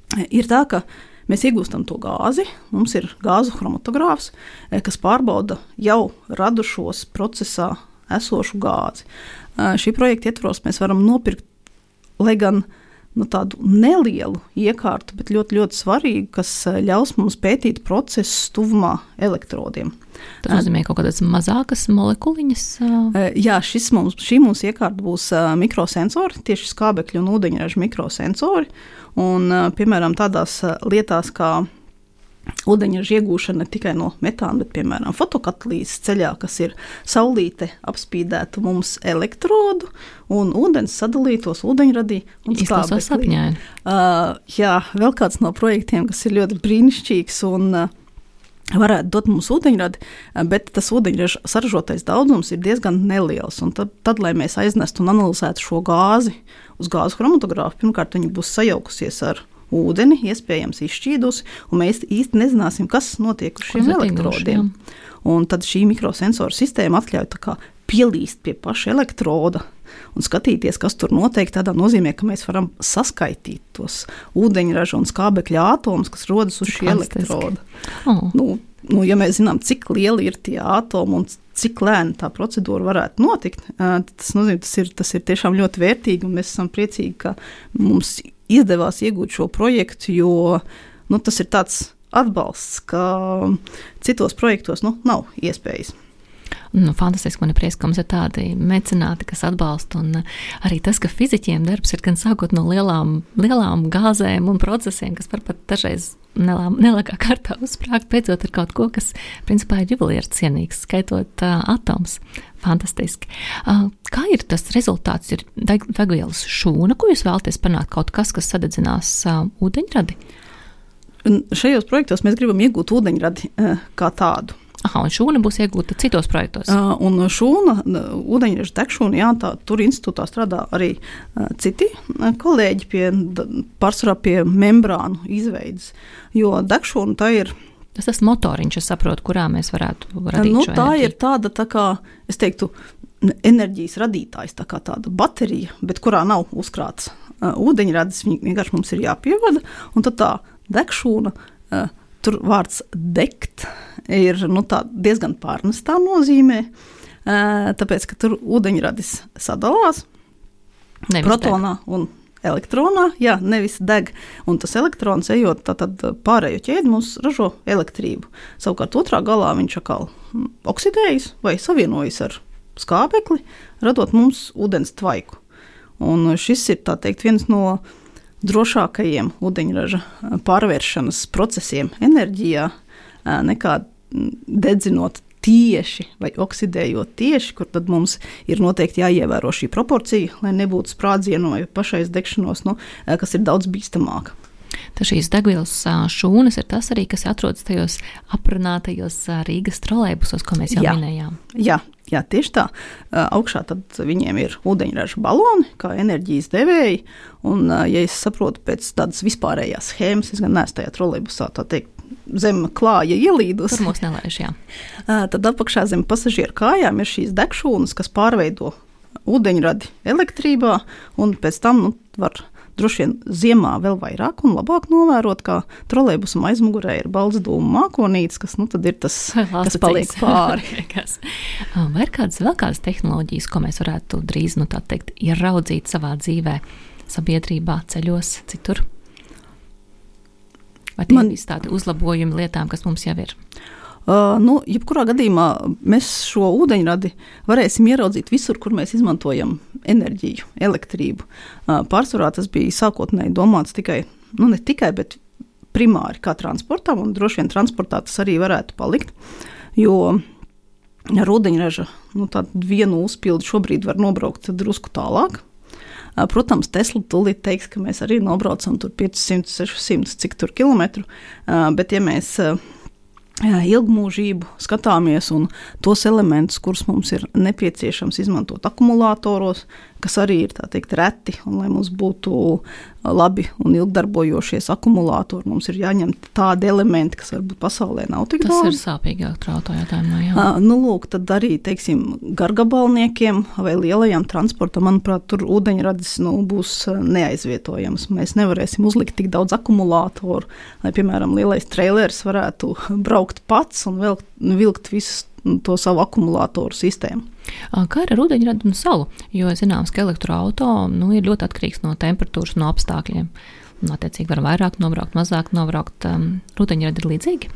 [SPEAKER 4] ir tā, ka mēs iegūstam to gāzi, mums ir gāzu chromatogrāfs, kas pārbauda jau radušos procesā esošu gāzi. Šī projekta ietvaros mēs varam nopirkt, lai gan tādu nelielu iekārtu, bet ļoti, ļoti svarīgu, kas ļaus mums pētīt procesus tuvumā elektrodiem.
[SPEAKER 3] Tas nozīmē kaut kādas mazākas molekuliņas?
[SPEAKER 4] Jā, šī mums iekārta būs mikrosensori, tieši skābekļu un ūdeņraža mikrosensori. Un, piemēram, tādās lietās kā ūdeņraža iegūšana ne tikai no metāna, bet, piemēram, fotokatalīzes ceļā, kas ir saulīte apspīdētu mums elektrodu un ūdens sadalītos ūdeņradī un skābeklī. Jā, vēl kāds no projektiem, kas ir ļoti brīnišķīgs un varētu dot mums ūdeņradi, bet tas ūdeņraža saražotais daudzums ir diezgan neliels. Un tad, lai mēs aiznestu un analizētu šo gāzi uz gāzu chromatogrāfu, pirmkārt viņi būs sajaukusies ar ūdeni, iespējams izšķīdusi, un mēs īsti nezināsim, kas notiek uz šiem elektrodiem. Un tad šī mikrosensoru sistēma atļauj tā kā pielīst pie paša elektroda un skatīties, kas tur notiek. Tādā nozīmē, ka mēs varam saskaitīt tos ūdeņraža un skābekļa atomus, kas rodas uz šī elektroda. Ja mēs zinām, cik lieli ir tie atomi un cik lēni tā procedūra varētu notikt, tas nozīmē, tas ir tiešām ļoti vērtīgi, un mēs esam priecīgi, ka mums izdevās iegūt šo projektu, jo tas ir tāds atbalsts, ka citos projektos nav iespējas.
[SPEAKER 3] Fantastiski, man ir prieks, ka mums ir tādi mecenāti, kas atbalsta, un arī tas, ka fiziķiem darbs ir gan sākot no lielām gāzēm un procesiem, kas var pat dažreiz nelākā kārtā uzsprāgt, beidzot ar kaut ko, kas principā ir juvelieru cienīgs, skaitot atoms. Fantastiski. Kā ir tas rezultāts? Ir degvielas šūna, ko jūs vēlaties panākt? Kaut kas
[SPEAKER 4] sadedzinās
[SPEAKER 3] ūdeņradi?
[SPEAKER 4] Šajos projektos mēs gribam iegūt ūdeņradi kā tādu.
[SPEAKER 3] Un šūna būs iegūta citos projektos.
[SPEAKER 4] Un šūna, ūdeņraža degšūna, tur institūtā strādā arī citi kolēģi pārsvarā pie membrānu izveides, jo degšūna tā ir.
[SPEAKER 3] Tas motoriņš, es saprotu, kurā mēs varētu radīt šo enerģiju.
[SPEAKER 4] Tā ir tāda, tā kā, es teiktu, enerģijas radītājs, tā kā tāda baterija, bet kurā nav uzkrāts ūdeņradis, viņi vienkārši mums ir jāpievada, un tad tā degšūna, tur vārds degt ir diezgan pārnestā nozīmē, tāpēc, ka tur ūdeņradis sadalās protonā un elektronā, nevis deg, un tas elektrons ejot, tad pārējo ķēdi mums ražo elektrību. Savukārt otrā galā viņš atkal oksidējas vai savienojas ar skābekli, radot mums ūdens tvaiku. Un šis ir, tā teikt, viens no drošākajiem ūdeņraža pārvēršanas procesiem enerģijā, nekā dedzinot tieši vai oksidējot tieši, kur tad mums ir noteikti jāievēro šī proporcija, lai nebūtu sprādzienu vai pašais degšanos, kas ir daudz bīstamāka.
[SPEAKER 3] Tā šīs degvielas šūnas ir tas arī, kas atrodas tajos aprunātajos Rīgas trolejbusos, ko mēs jau minējām. Jā, tieši tā. Augšā tad viņiem ir ūdeņraža baloni, kā enerģijas devēji, un, ja es saprotu pēc tādas vispārējās schēmas, es gan neesmu tajā trolejbusā, tā teikt, zem klāja ielīdus. Tur mūs nelaiž, jā.
[SPEAKER 4] Tad apakšā zem pasažieru kājām ir šīs degšūnas, kas pārveido ūdeņradi elektrībā, un pēc tam var droši vien ziemā vēl vairāk un labāk novērot, kā trolejbusam aizmugurē ir balts dūmu mākonītis, kas tad ir tas, kas paliek pāri.
[SPEAKER 3] Vai ir vēl kādas tehnoloģijas, ko mēs varētu drīz, tā teikt, ieraudzīt savā dzīvē, sabiedrībā, ceļos, citur? Vai tie ir tādi uzlabojumi lietām, kas mums jau ir?
[SPEAKER 4] Jebkurā gadījumā mēs šo ūdeņradi varēsim ieraudzīt visur, kur mēs izmantojam enerģiju, elektrību. Pārsvarā tas bija sākotnēji domāts tikai, ne tikai, bet primāri kā transportam, un droši vien transportā tas arī varētu palikt, jo ar ūdeņraža tādu vienu uzpildu šobrīd var nobraukt drusku tālāk. Protams, Tesla tūlīt teiks, ka mēs arī nobraucam tur 500, 600, cik tur kilometru, bet ja mēs ilgmūžību skatāmies un tos elementus, kurus mums ir nepieciešams izmantot akumulātoros, kas arī ir, tā teikt, reti, un lai mums būtu labi un ilgdarbojošies akumulātori. Mums ir jāņem tādi elementi, kas varbūt pasaulē nav tik daudz.
[SPEAKER 3] Tas ir sāpīgi elektroautojātājumā, jā.
[SPEAKER 4] Lūk, tad arī, teiksim, gargabalniekiem vai lielajām transportam, manuprāt, tur ūdeņradis būs neaizvietojams. Mēs nevarēsim uzlikt tik daudz akumulātoru, lai, piemēram, lielais treilers varētu braukt pats un vilkt visu to savu akumulātoru sistēmu.
[SPEAKER 3] Kā ar ūdeņradi un salu? Jo zināms, ka elektroauto ir ļoti atkarīgs no temperatūras, no apstākļiem. Un, attiecīgi, var vairāk nobraukt, mazāk nobraukt. Ūdeņradi ir līdzīgi?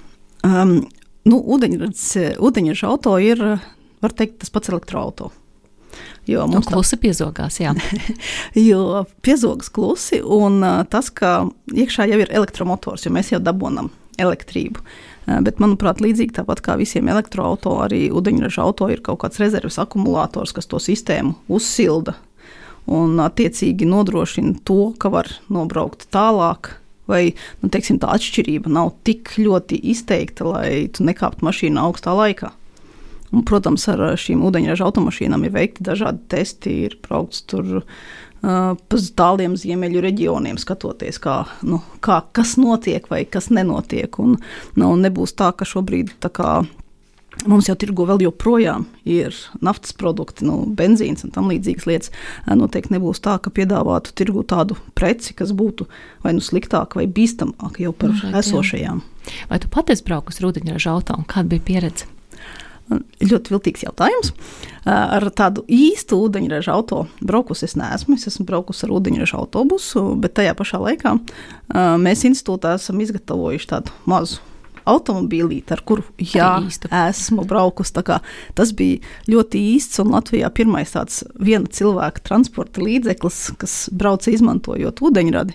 [SPEAKER 4] Ūdeņraža auto ir, var teikt, tas pats elektroauto. Jo mums
[SPEAKER 3] klusi piezogās, jā.
[SPEAKER 4] Jo piezogas klusi, un tas, ka iekšā jau ir elektromotors, jo mēs jau dabonam elektrību. Bet, manuprāt, līdzīgi tāpat kā visiem elektroauto, arī ūdeņraža auto ir kaut kāds rezerves akumulātors, kas to sistēmu uzsilda un attiecīgi nodrošina to, ka var nobraukt tālāk, vai, teiksim, tā atšķirība nav tik ļoti izteikta, lai tu nekāptu mašīnā augstā laikā. Un, protams, ar šīm ūdeņraža automašīnām ir veikti dažādi testi, ir braukts tur pa tāliem ziemeļu reģioniem skatoties, kas notiek vai kas nenotiek. Un nebūs tā, ka šobrīd tā kā mums jau tirgo vēl joprojām ir naftas produkti, benzīns un tam līdzīgas lietas. Noteikti nebūs tā, ka piedāvātu tirgu tādu preci, kas būtu vai sliktāka vai bīstamāka jau par esošajām.
[SPEAKER 3] Vai tu pati esi braukusi ar ūdeņraža auto un kāda bija pieredze?
[SPEAKER 4] Ļoti viltīgs jautājums. Ar tādu īstu ūdeņraža auto braukusi es neesmu. Es esmu braukusi ar ūdeņraža autobusu, bet tajā pašā laikā mēs institūtā esam izgatavojuši tādu mazu automobīlīti, ar kuru esmu braukusi. Tā kā tas bija ļoti īsts un Latvijā pirmais tāds viena cilvēka transporta līdzeklis, kas brauca izmantojot ūdeņradi.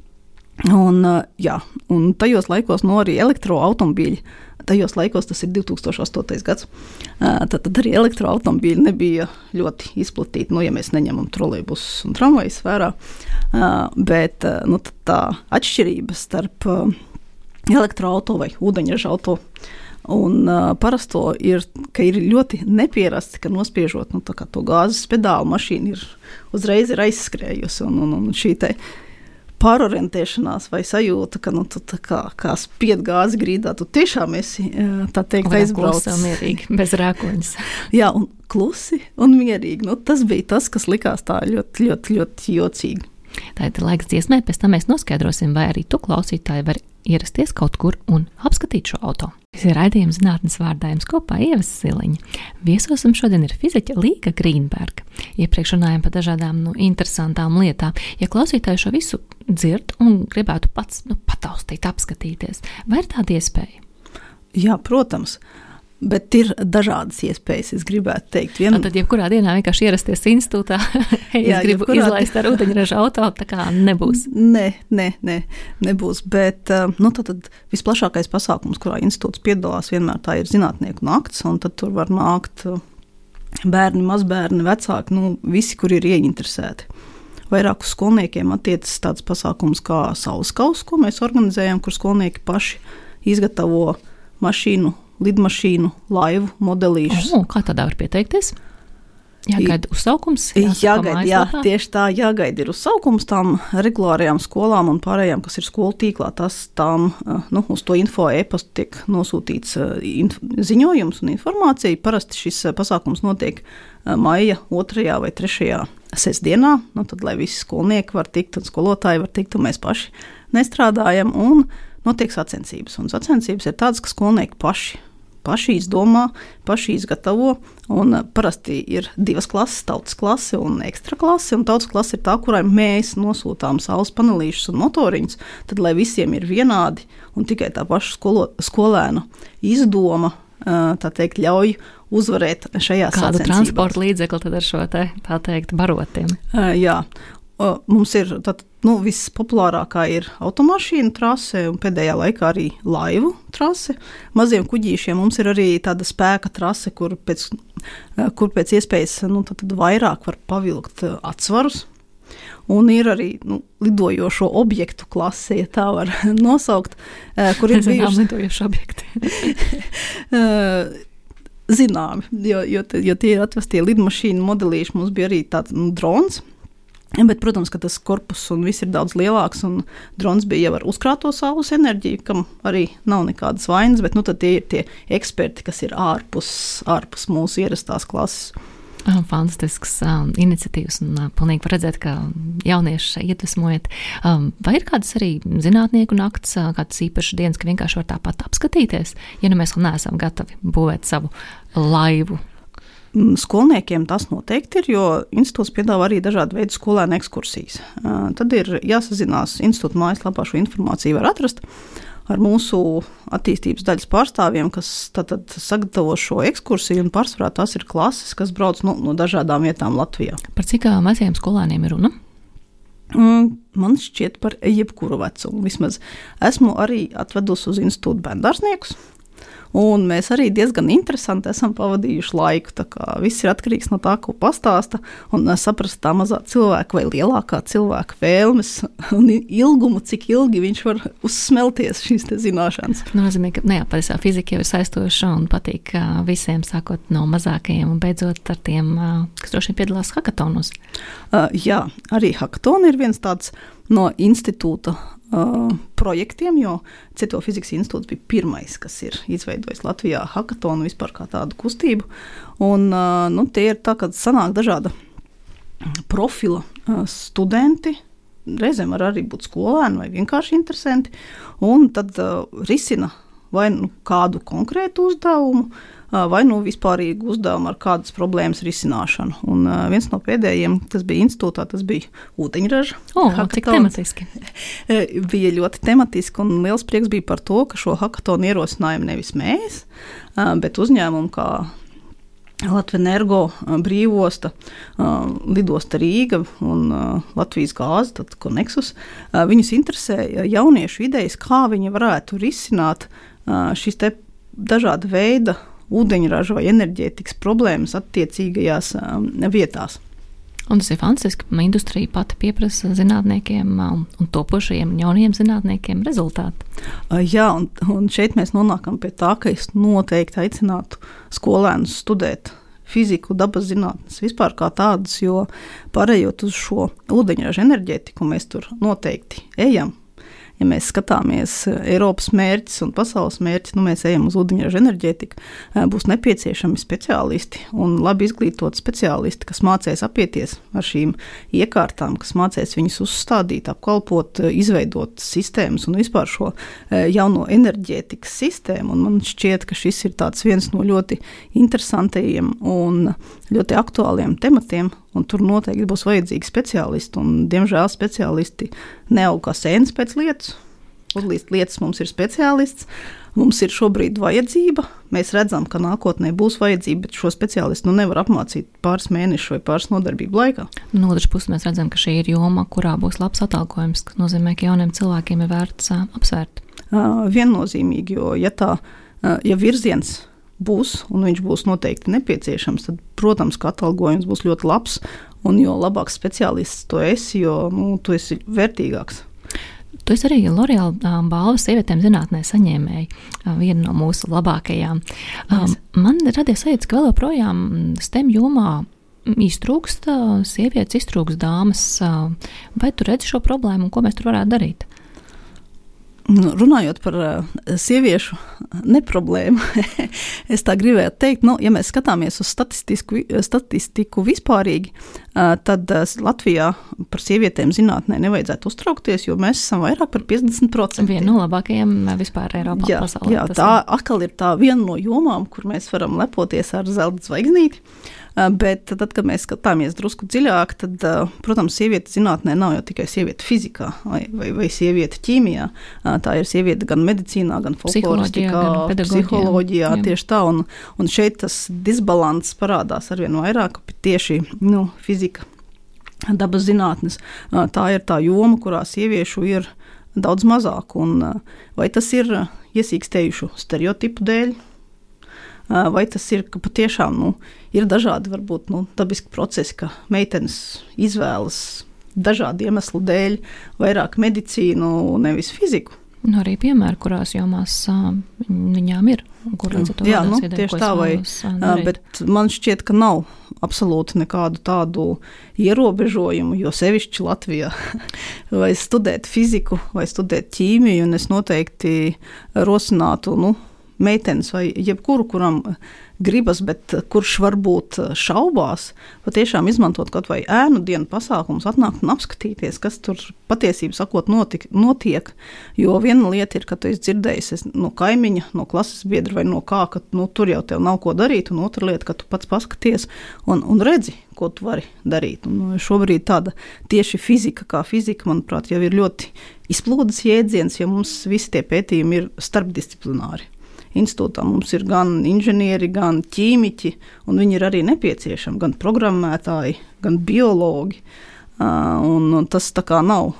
[SPEAKER 4] Un tajos laikos arī elektroautomobīļi, tajos laikos tas ir 2008. gads, tad arī elektroautomobīļi nebija ļoti izplatīti, ja mēs neņemam trolejbusus un tramvajus vērā, bet tā atšķirība starp elektroauto vai ūdeņraža auto un parasto ir, ka ir ļoti nepierasti, ka nospiežot to gāzes pedālu mašīna uzreiz ir aizskrējusi un šī te pārorientēšanās vai sajūta, ka tu kā spied gāzi grīdā, tu tiešām esi, tā teikt, aizbraucis.
[SPEAKER 3] Klusi un mierīgi, bez rēkoņas.
[SPEAKER 4] Jā, un klusi un mierīgi. Tas bija tas, kas likās tā ļoti, ļoti, ļoti jocīgi.
[SPEAKER 3] Tā ir laiks dziesmē, pēc tam mēs noskaidrosim, vai arī tu, klausītāji, var ierasties kaut kur un apskatīt šo auto. Tas ir raidījums Zinātnes vārdā, jums kopā Ieva Siliņa. Viesosim šodien ir fiziķe Līga Grīnberga. Iepriekš runājām par dažādām interesantām lietām. Ja klausītāji šo visu dzird un gribētu pats pataustīt, apskatīties, vai ir tāda iespēja?
[SPEAKER 4] Jā, protams. Bet ir dažādas iespējas, es gribētu teikt.
[SPEAKER 3] Tad jebkurā dienā vienkārši ierasties institūtā, es gribu izlaist ar ūdeņraža auto, tā kā nebūs. Nebūs, bet tad visplašākais pasākums, kurā institūts piedalās, vienmēr tā ir zinātnieku nakts, un tad tur var nākt bērni, mazbērni, vecāki, visi, kur ir ieinteresēti. Vairāk uz skolniekiem attiecas tāds pasākums kā Saules kauss, ko mēs organizējam, kur skolnieki paši izgatavo mašīnu, lidmašīnu, laivu, modelīšus. Kā tādā var pieteikties? Jāgaida uzsaukums?
[SPEAKER 4] Jāgaida, tieši tā, jāgaida ir uzsaukums tām regulārajām skolām un pārējām, kas ir skolu tīklā. Tām uz to info e-pastu tiek nosūtīts ziņojums un informācija. Parasti šis pasākums notiek maija 2. vai 3. sestdienā, tad, lai visi skolnieki var tikt un skolotāji var tikt, un mēs paši nestrādājam, un notiek sacensības. Un sacensības ir tādas, ka skolnieki paši izdomā, paši izgatavo, un parasti ir 2 klases, tautas klase un ekstra klase, un tautas klase ir tā, kurai mēs nosūtām saules panelīšus un motoriņus, tad, lai visiem ir vienādi, un tikai tā paša skolēna izdoma, tā teikt, ļauj uzvarēt šajās sacensībās.
[SPEAKER 3] Kādu transporta līdzekli tad ar šo tā teikt barotiem?
[SPEAKER 4] Jā. Mums ir vispopulārākā ir automašīna trase un pēdējā laikā arī laivu trase. Maziem kuģīšiem mums ir arī tāda spēka trase, kur pēc iespējas vairāk var pavilkt atsvarus. Un ir arī lidojošo objektu klase, ja tā var nosaukt, kur ir bijuši
[SPEAKER 3] lidojoši objekti.
[SPEAKER 4] Zināmi, jo tie ir atvestie lidmašīnu modelīši. Mums bija arī tāds drons, Bet, protams, ka tas korpus un viss ir daudz lielāks, un drons bija jau ar uzkrāto saules enerģiju, kam arī nav nekādas vainas, bet tad tie ir tie eksperti, kas ir ārpus mūsu ierastās klases.
[SPEAKER 3] Fantastisks iniciatīvas, un pilnīgi var redzēt, ka jaunieši iedvesmojat. Vai ir kādas arī zinātnieku nakts, kādas īpašas dienas, ka vienkārši var tāpat apskatīties, ja mēs vēl neesam gatavi būvēt savu laivu?
[SPEAKER 4] Skolniekiem tas noteikti ir, jo institūts piedāvā arī dažādu veidu skolēnu ekskursijas. Tad ir jāsazinās, institūta mājaslapā šo informāciju var atrast ar mūsu attīstības daļas pārstāvjiem, kas tad sagatavo šo ekskursiju, un pārsvarā tās ir klases, kas brauc no dažādām vietām Latvijā.
[SPEAKER 3] Par cik maziem skolēniem ir runa?
[SPEAKER 4] Man šķiet par jebkuru vecumu. Vismaz esmu arī atvedusi uz institūtu bērndārzniekus. Un mēs arī diezgan interesanti esam pavadījuši laiku. Tā kā viss ir atkarīgs no tā, ko pastāsta, un saprast tā mazā cilvēka vai lielākā cilvēka vēlmes un ilgumu, cik ilgi viņš var uzsmelties šīs te zināšanas.
[SPEAKER 3] Nozīmē, ka patiesībā fizika jau ir saistoša un patīk visiem, sākot no mazākajiem un beidzot ar tiem, kas droši vien piedalās hakatonos.
[SPEAKER 4] Jā, arī hakatoni ir viens tāds no institūta projektiem, jo Cieto fizikas institūts bija pirmais, kas ir izveidojis Latvijā hakatonu vispār kā tādu kustību. Un tie ir tā, kad sanāk dažāda profila studenti, reizēm var arī būt skolēni vai vienkārši interesanti, un tad risina vai kādu konkrētu uzdevumu, vai vispārīgu uzdevumu ar kādas problēmas risināšanu. Un viens no pēdējiem, kas bija institūtā, tas bija ūdeņraža.
[SPEAKER 3] Cik tematiski?
[SPEAKER 4] Bija ļoti tematiski, un liels prieks bija par to, ka šo hakatonu ierosinājumu nevis mēs, bet uzņēmumu kā Latvenergo, Brīvosta, Lidosta Rīga un Latvijas gāze, tad Konexus. Viņus interesē jauniešu idejas, kā viņi varētu risināt šīs te dažāda veida ūdeņraža vai enerģētikas problēmas attiecīgajās vietās.
[SPEAKER 3] Un tas ir fantastiski. Industrija pati pieprasa zinātniekiem un topošajiem jauniem zinātniekiem rezultātu.
[SPEAKER 4] Jā, un šeit mēs nonākam pie tā, ka es noteikti aicinātu skolēnus studēt fiziku, dabas zinātnes vispār kā tādas, jo pārējot uz šo ūdeņraža enerģētiku, mēs tur noteikti ejam. Ja mēs skatāmies Eiropas mērķis un pasaules mērķis, mēs ejam uz ūdeņraža enerģētiku, būs nepieciešami speciālisti un labi izglītoti speciālisti, kas mācēs apieties ar šīm iekārtām, kas mācēs viņus uzstādīt, apkalpot, izveidot sistēmas un vispār šo jauno enerģētikas sistēmu. Un man šķiet, ka šis ir tāds viens no ļoti interesantajiem un ļoti aktuāliem tematiem, un tur noteikti būs vajadzīgi speciālisti, un diemžēl speciālisti neaug kā sēnes pēc lietas. Līdz lietas mums ir speciālists, mums ir šobrīd vajadzība, mēs redzam, ka nākotnē būs vajadzība, bet šo speciālistu nevar apmācīt pāris mēnešu vai pāris nodarbību laikā.
[SPEAKER 3] No otras puses mēs redzam, ka šī ir joma, kurā būs labs atalgojums, kas nozīmē, ka jauniem cilvēkiem ir vērts apsvērt.
[SPEAKER 4] Viennozīmīgi, jo ja virziens būs, un viņš būs noteikti nepieciešams, tad, protams, ka atalgojums būs ļoti labs, un jo labāks speciālists tu esi, jo tu esi vērtīgāks.
[SPEAKER 3] Tu esi arī L'Oreal balvas sievietēm zinātnē saņēmēji, viena no mūsu labākajām. Man radies sajūta, ka vēl joprojām STEM jomā iztrūkst sievietes, iztrūkst dāmas. Vai tu redzi šo problēmu un ko mēs tur varētu darīt?
[SPEAKER 4] Runājot par sieviešu neproblēmu, es tā gribētu teikt, ja mēs skatāmies uz statistiku vispārīgi, tad Latvijā par sievietēm zinātnē nevajadzētu uztraukties, jo mēs esam vairāk par 50%.
[SPEAKER 3] Viena no labākajiem vispār Eiropā pasaulē.
[SPEAKER 4] Jā, tā atkal ir tā viena no jomām, kur mēs varam lepoties ar zelta zvaigznīti. Bet tad, kad mēs skatāmies drusku dziļāk, tad, protams, sieviete zinātnē nav jau tikai sieviete fizikā vai sieviete ķīmijā. Tā ir sieviete gan medicīnā, gan folkloristikā, psiholoģijā, tieši tā. Un šeit tas disbalans parādās arvien vairāk, tieši fizika, dabas zinātnes. Tā ir tā joma, kurā sieviešu ir daudz mazāk. Un vai tas ir iesīkstējušu stereotipu dēļ? Vai tas ir, ka patiešām ir dažādi varbūt dabiski procesi, ka meitenes izvēlas dažādu iemeslu dēļ vairāk medicīnu, nevis fiziku.
[SPEAKER 3] Arī piemēri, kurās jomās viņām ir.
[SPEAKER 4] Jā, tieši tā, bet man šķiet, ka nav absolūti nekādu tādu ierobežojumu, jo sevišķi Latvijā vai studēt fiziku, vai studēt ķīmiju, un es noteikti rosinātu, meitenes vai jebkuru, kuram gribas, bet kurš varbūt šaubās, patiešām izmantot kaut vai ēnu dienu pasākumus, atnākt un apskatīties, kas tur patiesību sakot notiek, jo viena lieta ir, ka tu esi dzirdējis no kaimiņa, no klases biedra vai no kā, ka tur jau tev nav ko darīt, un otra lieta, ka tu pats paskaties un redzi, ko tu vari darīt. Un šobrīd tāda tieši fizika, kā fizika, manuprāt, jau ir ļoti izplūdes jēdziens, jo mums visi tie pētījumi ir starpdisciplināri. Institūtā mums ir gan inženieri, gan ķīmiķi, un viņi ir arī nepieciešami, gan programmētāji, gan biologi. Un tas tā kā nav,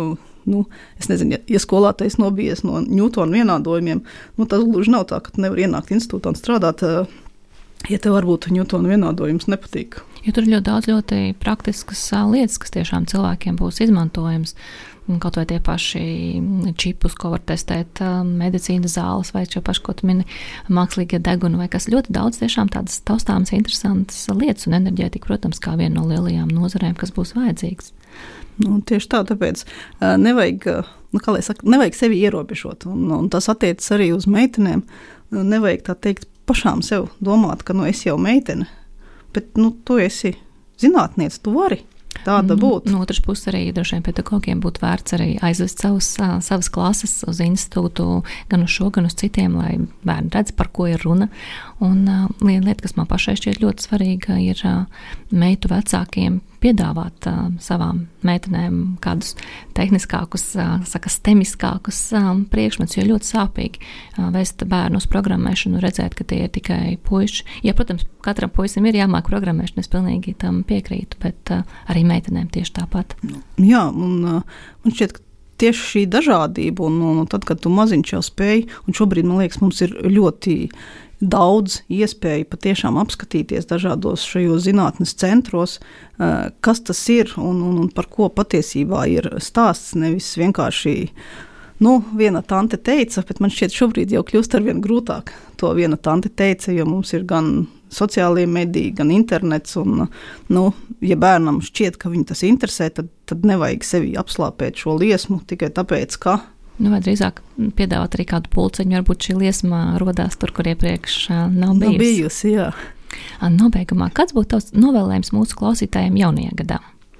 [SPEAKER 4] es nezinu, ja skolātais nobijies no Ņūtona vienādojumiem, tas gluži nav tā, ka tu nevar ienākt institūtā un strādāt, ja tev varbūt Ņūtona vienādojums nepatīk.
[SPEAKER 3] Jo tur ir ļoti praktiskas lietas, kas tiešām cilvēkiem būs izmantojams. Kaut vai tie paši čipus, ko var testēt medicīnas zāles, vai šo pašu, ko tu mini, mākslīgie deguni, vai kas ļoti daudz tiešām tādas taustāmas, interesantas lietas, un enerģētika, protams, kā viena no lielajām nozarēm, kas būs vajadzīgs.
[SPEAKER 4] Tieši tā, tāpēc nevajag, nevajag sevi ierobežot, un tas attiecas arī uz meitenēm. Nevajag tā teikt pašām sev domāt, ka es jau meitene, bet tu esi zinātniece, tu vari. Tāda būtu.
[SPEAKER 3] No otras puses arī droši vien pedagogiem būtu vērts arī aizvest savas klases uz institūtu, gan uz šo, gan uz citiem, lai bērni redz, par ko ir runa. Un viena lieta, kas man pašai šķiet ļoti svarīga, ir meitu vecākiem piedāvāt savām meitenēm kādus tehniskākus, stemiskākus priekšmetus, jo ļoti sāpīgi vest bērnu uz programmēšanu, redzēt, ka tie ir tikai puiši. Ja, protams, katram puisim ir jāmāk programmēšana, es pilnīgi tam piekrītu, bet arī meitenēm tieši tāpat.
[SPEAKER 4] Jā, un man šķiet, ka tieši šī dažādība, un tad, kad tu maziņš jau spēj, un šobrīd, man liekas, mums ir ļoti daudz iespēju patiešām apskatīties dažādos šajos zinātnes centros, kas tas ir un par ko patiesībā ir stāsts, nevis vienkārši, viena tante teica, bet man šķiet šobrīd jau kļūst arvien grūtāk. To viena tante teica, jo mums ir gan sociālie mediji, gan internets, un, ja bērnam šķiet, ka viņu tas interesē, tad nevajag sevi apslāpēt šo liesmu tikai tāpēc, ka
[SPEAKER 3] vai drīzāk piedāvāt arī kādu pulceņu, varbūt šī liesma rodās tur, kur iepriekš nav bijusi.
[SPEAKER 4] Nav bijusi, jā.
[SPEAKER 3] Nobeigumā, kāds būtu tavs novēlējums mūsu klausītājiem jaunajā gadā?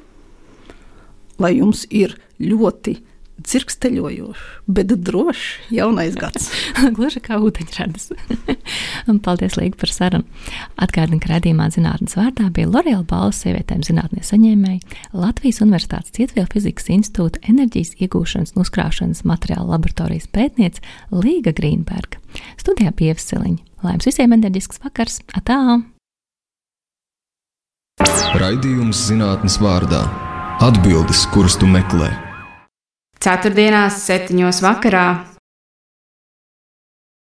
[SPEAKER 4] Lai jums ir ļoti dzirksteļojošs, bet drošs jaunais gads.
[SPEAKER 3] Gluži kā ūdeņradis. Paldies, Līga, par sarunu. Atgādinu, ka raidījumā Zinātnes vārdā bija L'Oreal balvas sievietēm zinātnē saņēmēji, Latvijas Universitātes Cietvielu fizikas institūta enerģijas iegūšanas un uzkrāšanas materiālu laboratorijas pētniece Līga Grīnberga. Studijā bija Ieva Siliņa. Lai jums visiem enerģisks vakars. Atā!
[SPEAKER 1] Raidījums Zinātnes vārdā. Atbildes, kuras tu meklē.
[SPEAKER 2] Ceturtdienās 7:00 vakarā